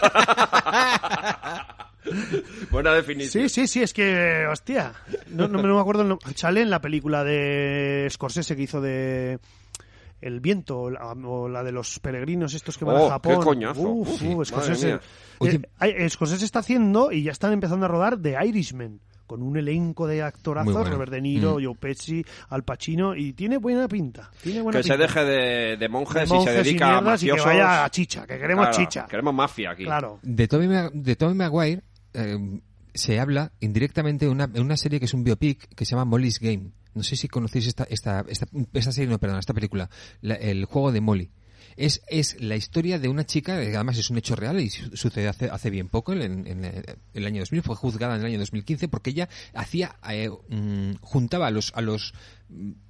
Buena definición. Sí, sí, sí, es que, hostia. No, no, me- no me acuerdo el nombre. Sale en la película de Scorsese que hizo de El viento, o la, o la de los peregrinos estos que van Oh, a Japón. qué coñazo. Uf, Sí, uf, madre Scorsese. mía. Oye. Eh, hay- Scorsese está haciendo y ya están empezando a rodar The Irishman. Con un elenco de Muy actorazos, bueno. Robert De Niro, Mm. Joe Pesci, Al Pacino, y tiene buena pinta. Tiene buena Que se pinta. deje de, de monjes, De y se monjes dedica a mierdas y que mafiosos. vaya a chicha, que queremos Claro, chicha. Queremos mafia aquí. Claro. De Tobey, Ma- de Tobey Maguire eh, se habla indirectamente en una, en una serie que es un biopic que se llama Molly's Game. No sé si conocéis esta, esta, esta, esta serie, no, perdón, esta película, la- el juego de Molly. Es, es la historia de una chica, que además es un hecho real y su- sucede hace, hace bien poco, en, en el año dos mil, fue juzgada en el año dos mil quince porque ella hacía, eh, mm, juntaba a los, a los, mm,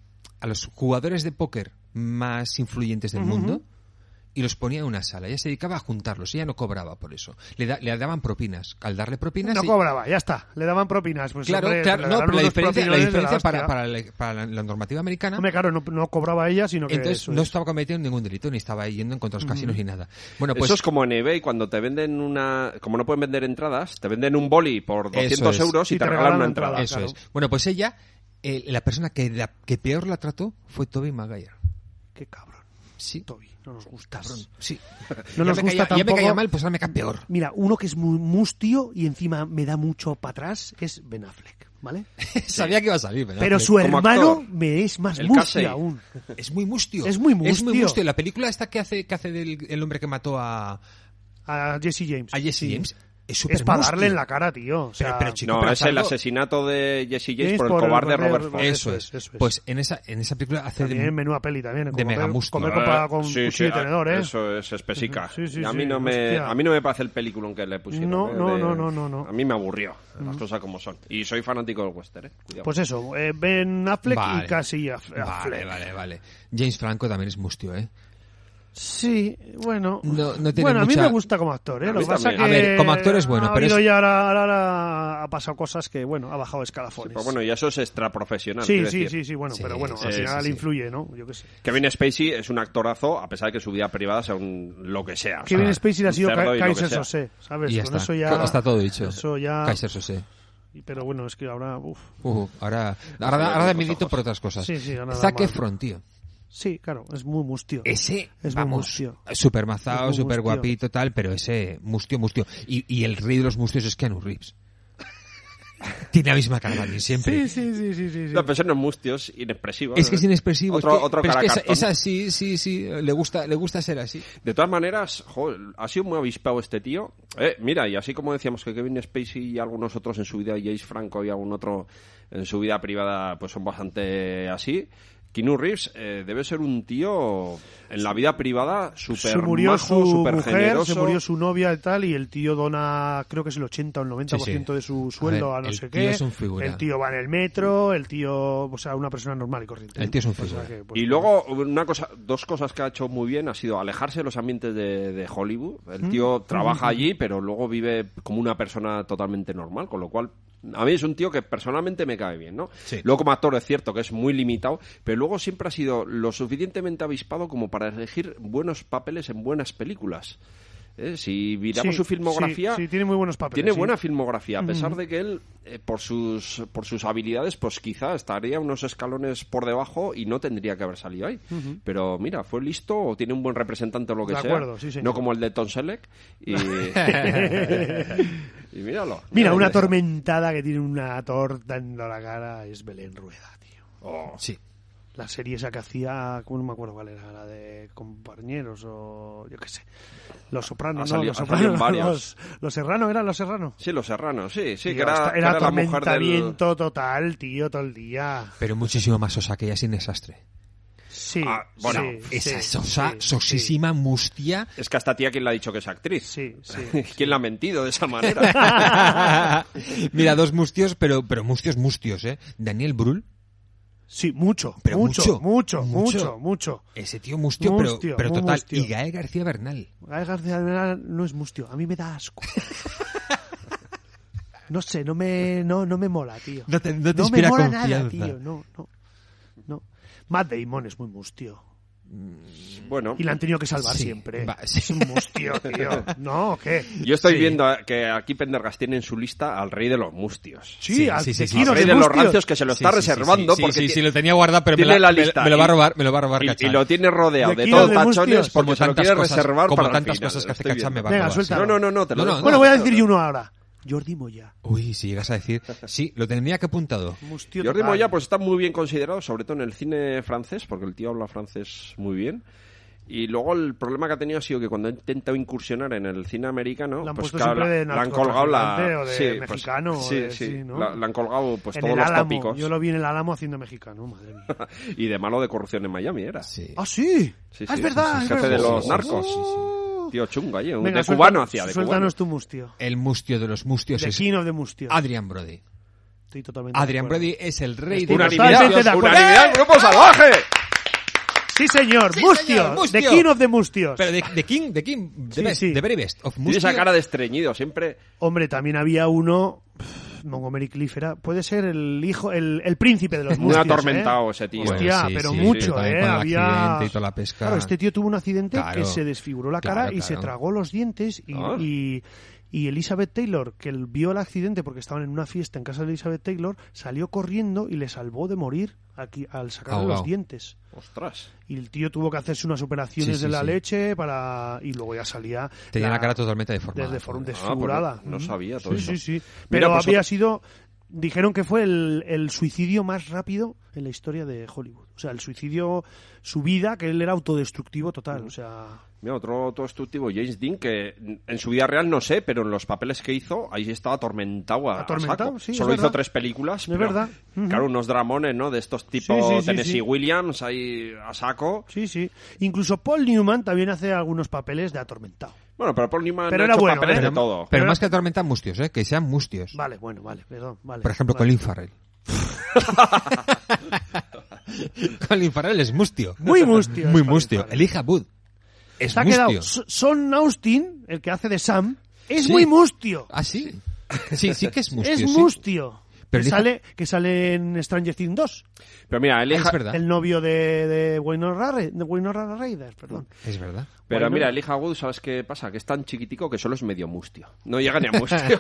a los jugadores de póker más influyentes del Uh-huh. mundo y los ponía en una sala. Ella se dedicaba a juntarlos. Ella no cobraba por eso. Le, da, le daban propinas. Al darle propinas... No y... cobraba, ya está. Le daban propinas. Pues, claro, hombre, claro. le No, daban pero la unos diferencia, la propinones de diferencia hostia. para, para, la, para la, la normativa americana... Hombre, claro, no, no cobraba ella, sino que... Entonces eso no es. estaba cometiendo ningún delito, ni estaba yendo en contra de los casinos ni nada. Bueno, pues Eso es como en eBay, cuando te venden una... Como no pueden vender entradas, te venden un boli por doscientos Eso es. euros y, Y te te regalan regalan una la entrada. entrada. eso claro. es. Bueno, pues ella, eh, la persona que, la, que peor la trató fue Tobey Maguire. Qué cabrón. Sí. Toby, no nos gusta. Cabrón, sí. No ya nos me gusta caía, ya me tampoco- caía mal, pues ahora me cae peor. Mira, uno que es muy mustio y encima me da mucho para atrás es Ben Affleck, ¿vale? Sabía que iba a salir, ¿verdad? Pero su como hermano actor. me es más El mustio Casey. aún. Es muy mustio. Es muy Es muy mustio. mustio. La película esta que hace, que hace del el hombre que mató a, A Jesse James. a Jesse Sí. James es súper Es para mustio. darle en la cara, tío. O sea, Pero- pero, chico, No, pero es es el algo- asesinato de Jesse James James por el por el cobarde cobarde Robert Robert- Ford. Eso Eso es. es, eso es. Pues en esa, en esa película hace también de... menuda peli también. de comer, megamustio. Comer Ah, copa con sí, cuchillo sí, y tenedor, ¿eh? Eso es espesica. Sí, sí, Y a sí, mí no me hostia. a mí no me parece el película que le pusieron. No, ¿eh? no, De- no, no, no, no. A mí me aburrió, las cosas como son. Y soy fanático del western, ¿eh? Cuidado. Pues eso, eh, Ben Affleck Vale. y casi Aff- Vale, Affleck. vale, vale. James Franco también es mustio, ¿eh? Sí, bueno. No- no tiene bueno, a mí mucha- me gusta como actor, ¿eh? A Lo mí que pasa que también. A ver, como actor es bueno, ha pero habido es- ya ahora, ahora- ahora ha pasado cosas que, bueno, ha bajado escalafones. Pues bueno, y eso es extraprofesional. sí, quiero sí, decir. sí, sí, bueno, Sí, pero bueno, sí, al sí, final sí, sí. influye, ¿no? Yo qué sé. Kevin Spacey es un actorazo, a pesar de que su vida privada sea un lo que sea. o sea, Kevin Spacey ha un sido cerdo Ka- y lo que Kaiser sea. Sosé, ¿sabes? Y ya Con está. eso ya... Está todo dicho. Eso ya... Kaiser Sosé. Pero bueno, es que ahora... Uf. Uh, ahora, ahora, da- ahora da miedito por otras cosas. Sí, sí, ahora da Zac mal. Efron, tío. Sí, claro, es muy mustio. Ese, Es muy vamos, mustio. súper Es mazao, muy súper mustio. guapito, tal, pero ese mustio, mustio. Y, y el rey de los mustios es Keanu Reeves. Tiene la misma cara también, siempre. Sí, sí, sí, sí, sí. sí. No, pero son unos mustios inexpresivos. Es que es inexpresivo. Otro, es que, otro pero es que esa, caracartón. esa sí, sí, sí, le gusta, le gusta ser así. De todas maneras, joder, ha sido muy avispado este tío. Eh, mira, y así como decíamos que Kevin Spacey y algunos otros en su vida, James Franco y algún otro en su vida privada, pues son bastante así. Keanu Reeves eh, debe ser un tío en la vida privada súper se murió majo, su súper mujer, generoso. se murió su novia y tal, y el tío dona, creo que es el ochenta o el noventa por ciento Sí, sí. de su sueldo A a, ver, no el sé tío qué. es un figura. El tío va en el metro, el tío, o sea, una persona normal y corriente. El tío es un O sea figura. que, pues, Y luego, una cosa, dos cosas que ha hecho muy bien ha sido alejarse de los ambientes de, de Hollywood. El tío Mm. trabaja allí, pero luego vive como una persona totalmente normal, con lo cual a mí es un tío que personalmente me cae bien, ¿no? Sí. Luego como actor es cierto que es muy limitado, pero luego siempre ha sido lo suficientemente avispado como para elegir buenos papeles en buenas películas. ¿Eh? Si miramos sí, su filmografía, sí, sí, tiene muy buenos papeles. tiene sí. buena filmografía, a pesar de que él, eh, por sus por sus habilidades, pues quizá estaría unos escalones por debajo y no tendría que haber salido ahí. Pero mira, fue listo, o tiene un buen representante o lo que De sea. acuerdo, sí, señor. No como el de Tom Selleck. Y, y míralo. Mira, una Míralo. atormentada que tiene una torta en la cara es Belén Rueda, tío. Oh, Sí. La serie esa que hacía, ¿cómo no me acuerdo cuál era? La de compañeros o yo qué sé. Los Sopranos, Ha no, salido- Los ha salido en Sopranos. varios. Los, los Serrano, ¿eran Los Serrano? Sí, Los Serranos, sí, sí, Tío, que era, esta- que era era la mujer del... atormentamiento total, tío, todo el día. Pero muchísimo más sosa que ella sin desastre. Sí, Ah, bueno, sí, Esa sí, sosa, sí, sosísima, mustia. Es que a esta tía, ¿quién le ha dicho que es actriz? Sí, sí. ¿Quién le ha mentido de esa manera? Mira, dos mustios, pero, pero mustios, mustios, ¿eh? Daniel Brühl. Sí, mucho, Pero mucho, mucho, mucho, mucho. mucho, mucho. Ese tío mustio, Mustio, pero, pero muy total. mustio. Y Gael García Bernal. Gael García Bernal no es mustio, a mí me da asco. No sé, no me, no, no me mola, tío. No te- no te me inspira mola confianza. nada, tío. No, no, no. Matt Damon es muy mustio. Bueno, Y la han tenido que salvar Sí, siempre. va, sí. Es un mustio, tío. ¿No? ¿Qué? yo estoy Sí. viendo que aquí Pendergast tiene en su lista al rey de los mustios. Sí, Sí, al sí, sí, sí. tequino Al rey de de los mustios. rancios que se lo está Sí, sí, sí, reservando sí, porque sí, ti- sí, lo tenía guardado, pero me, tiene la, la me- lista me lo va a y- robar, me lo va a robar y, Cachán. y lo tiene rodeado De de kilos todos de tachones mustios. porque Como se lo tantas quiere cosas- reservar como para el tantas final. cosas que hace Estoy Cachán me viendo. va a Venga, robar. suéltalo. No, no, no, no, te lo No, no, dejo. Bueno, voy a Te decir lo yo dejo. uno ahora. Jordi Moya. Uy, si llegas a decir... Sí, lo tenía que apuntado. Mustio Jordi total. Moya pues está muy bien considerado, sobre todo en el cine francés, porque el tío habla francés muy bien. Y luego el problema que ha tenido ha sido que cuando ha intentado incursionar en el cine americano, Le han pues puesto claro, siempre de la- le han colgado narcotraficante la o de sí, pues, mexicano o sí, de- sí, sí, ¿no? la- le han colgado pues En todos el los Álamo. tópicos. Yo lo vi en el Álamo haciendo mexicano, madre mía. Y de malo de corrupción en Miami era. Sí. Ah, sí. Sí, Ah, es sí, verdad. sí, es jefe verdad. de los Oh. narcos. Sí, sí. Tío chungo allí, un- Venga, de suelta- cubano hacía, de cubano. Suéltanos tu mustio. El mustio de los mustios The es King of the Mustio. Adrian Brody. Estoy totalmente Adrian de acuerdo. Brody es el rey Estoy de totalmente Unanimidad, de acuerdo. unanimidad, grupo salvaje. Sí, señor. Sí, Mustio. señor, Mustio. The King of the Mustios. Pero de, de King, de King, the, Sí, best, sí. the very best of Tiene Mustio. esa cara de estreñido, siempre. Hombre, también había uno... Montgomery Clift era... Puede ser el hijo... El, el príncipe de los Muy Mustios, atormentado ¿eh? ese tío. Bueno, Hostia, sí, pero sí, mucho, sí, también ¿eh? con el Había... accidente y toda la pesca. Claro, este tío tuvo un accidente Claro. que se desfiguró la cara Claro, y se claro. tragó los dientes y, Ah. y, y Elizabeth Taylor, que él vio el accidente porque estaban en una fiesta en casa de Elizabeth Taylor, salió corriendo y le salvó de morir aquí al sacarle Ahogado. los dientes. Ostras. Y el tío tuvo que hacerse unas operaciones Sí, sí, de la sí. leche para y luego ya salía Tenía la, cara totalmente deformada. desde forma joder. desfigurada. Ah, pues no- no Mm. sabía todo sí, eso. Sí, sí, Mira, Pero pues había otro- sido dijeron que fue el, el suicidio más rápido en la historia de Hollywood. O sea, el suicidio, su vida, que él era autodestructivo total. O sea, Mira, otro autodestructivo, James Dean, que en su vida real no sé, pero en los papeles que hizo, ahí estaba atormentado a, a Atormentado, saco. sí, es Solo hizo verdad. tres películas. Es pero, verdad. Ujú. Claro, unos dramones, ¿no? De estos tipos Sí, sí, sí, Tennessee sí. Williams, ahí a saco. sí, sí. Incluso Paul Newman también hace algunos papeles de atormentado. Bueno, pero Paul Newman Pero ha era hecho bueno, papeles ¿eh? de Pero, todo. pero Pero- más que atormentar mustios, ¿eh? Que sean mustios. Vale, bueno, vale, perdón, vale. Por ejemplo, vale. Colin Farrell. Colin Farrell es mustio. Muy mustio. Muy es mustio. Colin Farrell. Elijah Wood es Se ha mustio. quedado. S- Son Austin, el que hace de Sam, es Sí. muy mustio. Ah, sí. Sí, sí que es mustio. es sí. mustio. Pero que, Elijah- sale, que sale en Stranger Things dos. Pero mira, Elijah, Es verdad. El novio de, de Winona Ra- de Winona Ryder, perdón. Es verdad. pero Bueno. mira, Elijah Wood, ¿sabes qué pasa? Que es tan chiquitico que solo es medio mustio. No llega ni a mustio.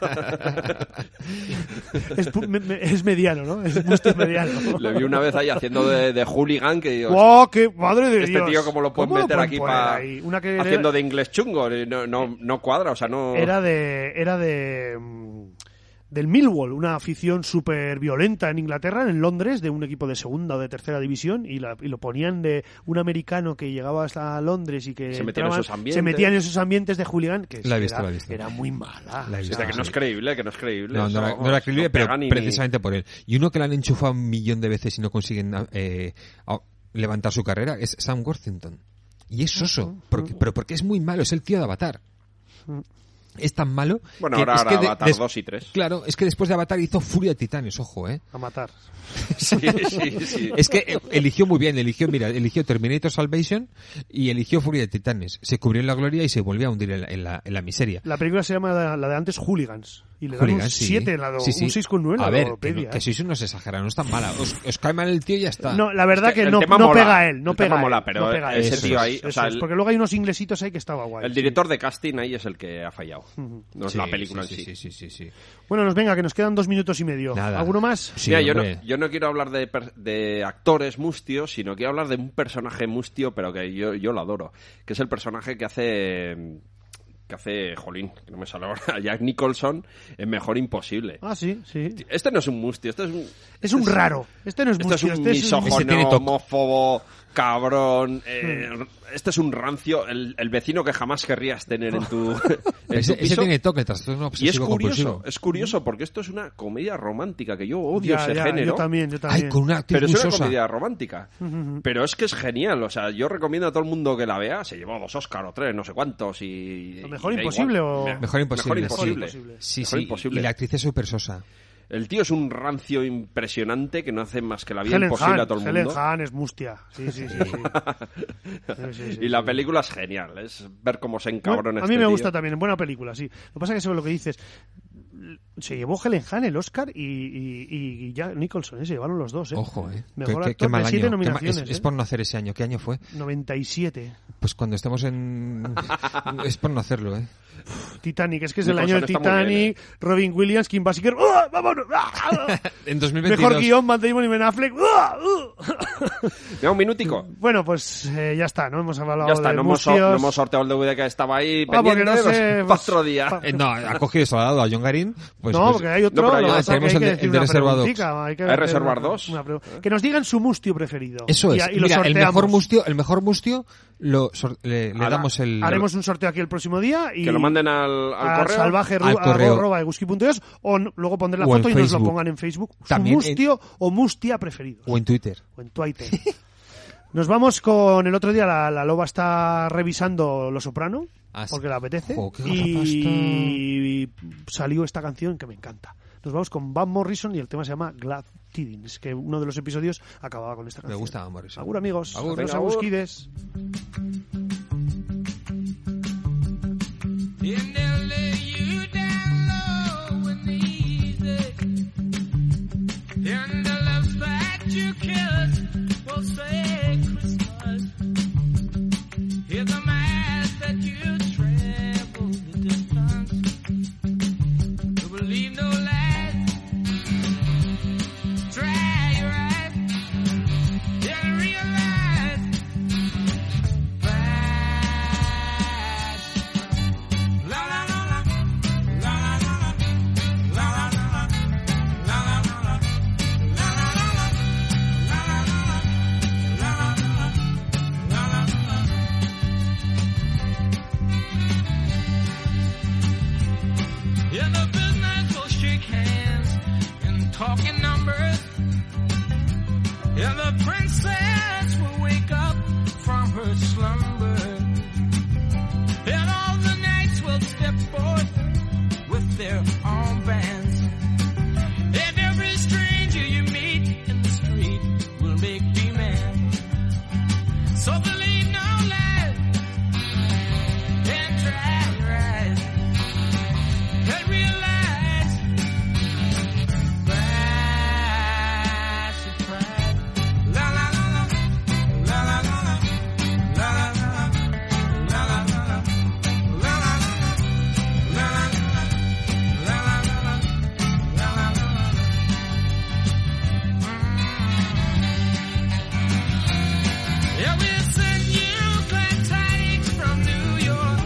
Es, pu- me- me- es mediano, ¿no? Es mustio mediano. Le vi una vez ahí haciendo de, de hooligan que digo, ¡Wow, qué madre de este Dios! tío cómo lo pueden ¿Cómo meter pueden aquí poner para ahí? Una que haciendo era, de inglés chungo, no, no, no cuadra, o sea, no... era de era de mm, del Millwall, una afición súper violenta en Inglaterra, en Londres, de un equipo de segunda o de tercera división, y, la- y lo ponían de un americano que llegaba hasta Londres y que Se metía en entraban- esos ambientes. se metían en esos ambientes de hooligan, que La he era, visto, la he visto. era muy mala. La he O visto, sea, Hostia, que no es creíble, que no es creíble. No, eso, no, era, vamos, no era creíble, no pero pega ni- precisamente por él. Y uno que le han enchufado un millón de veces y no consiguen eh, a- levantar su carrera es Sam Worthington. Y es soso, porque, pero porque es muy malo, es el tío de Avatar. Es tan malo Bueno, que ahora, es ahora que de- Avatar des- dos y tres. Claro, es que después de Avatar hizo Furia de Titanes, ojo, ¿eh? a matar. Sí, sí, sí. Es que eh, eligió muy bien, eligió, mira, eligió Terminator Salvation y eligió Furia de Titanes. Se cubrió en la gloria y se volvió a hundir en la, en la, en la miseria. La película se llama la, la de antes Hooligans. Y le dan un Hooligans, sí. siete, en la do- Sí, sí. un seis coma nueve en A la ver, que, Wikipedia, no, que ¿eh? sois unos exagerados, no es tan mala. Os, os cae mal el tío y ya está. No, la verdad Es que que, el no, tema no mola. pega él, no El pega tema él, mola, pero no pega ese él. tío Eso ahí, es, o eso sea, es, el- porque luego hay unos inglesitos ahí que estaba guay. El sí. director de casting ahí es el que ha fallado. No es Sí, la película sí, en sí. sí, sí, sí, sí. Bueno, nos venga, que nos quedan dos minutos y medio. Nada. ¿Alguno más? Sí, Mira, yo no, hombre. yo no quiero hablar de, per- de actores mustios, sino quiero hablar de un personaje mustio, pero que yo, yo lo adoro. Que es el personaje que hace... que hace, jolín, que no me sale ahora, Jack Nicholson en Mejor Imposible. Ah, sí, sí. Este no es un mustio, este es un... Es un raro. Este no es Este es mustio, un este es un... misógino, Este tiene toque. homófobo, cabrón. eh, Este es un rancio, el, el vecino que jamás querrías tener en tu, en Ese, tu ese piso. tiene toque, el trastorno Y es obsesivo curioso, compulsivo. es curioso porque esto es una comedia romántica, que yo odio Ya, ese ya, género. yo también, yo también. Ay, con una actriz Pero es muy una sosa. comedia romántica. Pero es que es genial. O sea, yo recomiendo a todo el mundo que la vea. Se llevó dos Oscar o tres, no sé cuántos. Y, ¿Lo mejor y da imposible igual. o...? Me- Mejor imposible. Mejor sí. imposible. Sí, Mejor sí. imposible. Y la actriz es súper sosa. El tío es un rancio impresionante que no hace más que la vida Helen imposible Hahn, a todo el Helen mundo. Hahn es mustia. Sí, sí, sí. sí. Sí, sí, sí, Y la sí. película es genial. Es ver cómo se Bueno, encabrona a este mí me tío. gusta también, buena película, sí. Lo que pasa es que eso es lo que dices. Se llevó Helen Hahn el Oscar y, y, y Jack Nicholson, ¿eh? Se llevaron los dos, ¿eh? Ojo, eh. Mejor Qué- qué- actor qué mal de siete año. Qué ma- nominaciones, es, es ¿eh? por no hacer ese año. ¿Qué año fue? noventa y siete. Pues cuando estemos en... es por no hacerlo, ¿eh? Titanic, es que es el Nicholson año de está muy bien, Titanic, Robin Williams, Kim Basinger. ¡Uh! ¡Vámonos! En dos mil veintidós. Mejor guión, Matt Damon y Ben Affleck. ¡Uh! ¡Uh! Mira, un minutico. Bueno, pues eh, ya está, ¿no? Hemos hablado Ya está, de no hemos, so- mustios. no hemos sorteado el D V D que estaba ahí Ah, porque pendiente. no sé, pues, pues, otro día. pa- Eh, no, ha cogido eso, le ha dado a John Garin. Pues, no, pues- porque hay otro. No, pero lo hay- que ah, pasa es que tenemos hay el que de- decir el de una Reserva preguntica, hay que ¿Hay hacer Reservoir una- dos? una pregu- Que nos digan su mustio preferido. Eso Y es. a- y lo Mira, el sorteamos. mejor mustio, el mejor mustio lo sor- le, le Ahora, damos el... Haremos un sorteo aquí el próximo día y Que lo manden al, al a correo. salvaje Al correo. o n- luego pondré la O en foto y nos lo Facebook. pongan en Facebook. Su También en- mustio o mustia preferido. O en Twitter. O en Twitter. Nos vamos con el otro día. La, la Loba está revisando Lo Soprano. Ah, sí. Porque le apetece. Jo, qué y salió esta canción que me encanta. Nos vamos con Van Morrison y el tema se llama Glad Tidings, que uno de los episodios acababa con esta canción. Me gusta Van Morrison. Agur, amigos. Agur. Venga, agur. Busquides. And the love that you kiss will say Christmas. Hear the mass that you travel the distance. You believe no lies. Dry your eyes and realize that la la la la la la la la la la la la. In the business we'll shake hands and talking numbers. And the princess will wake up from her slumber. And all the knights will step forth with their own bands. And every stranger you meet in the street will make demands. So believe no lies and try your eyes. And realize by surprise. La la la la, la la la la, la la la la, la la la la, la la la la, la la la la, la la la la. Yeah, we'll send you glad tidings from New York.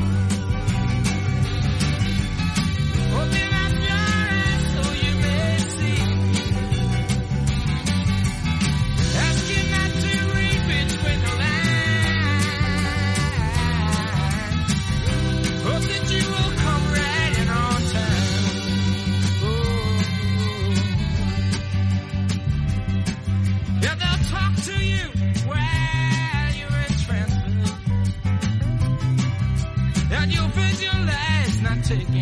Open up your eyes so you may see. Ask you not to read between the lines. Hope that you will come right in on time. Oh. Yeah, they'll talk to you while you're in transit. And you'll visualize not taking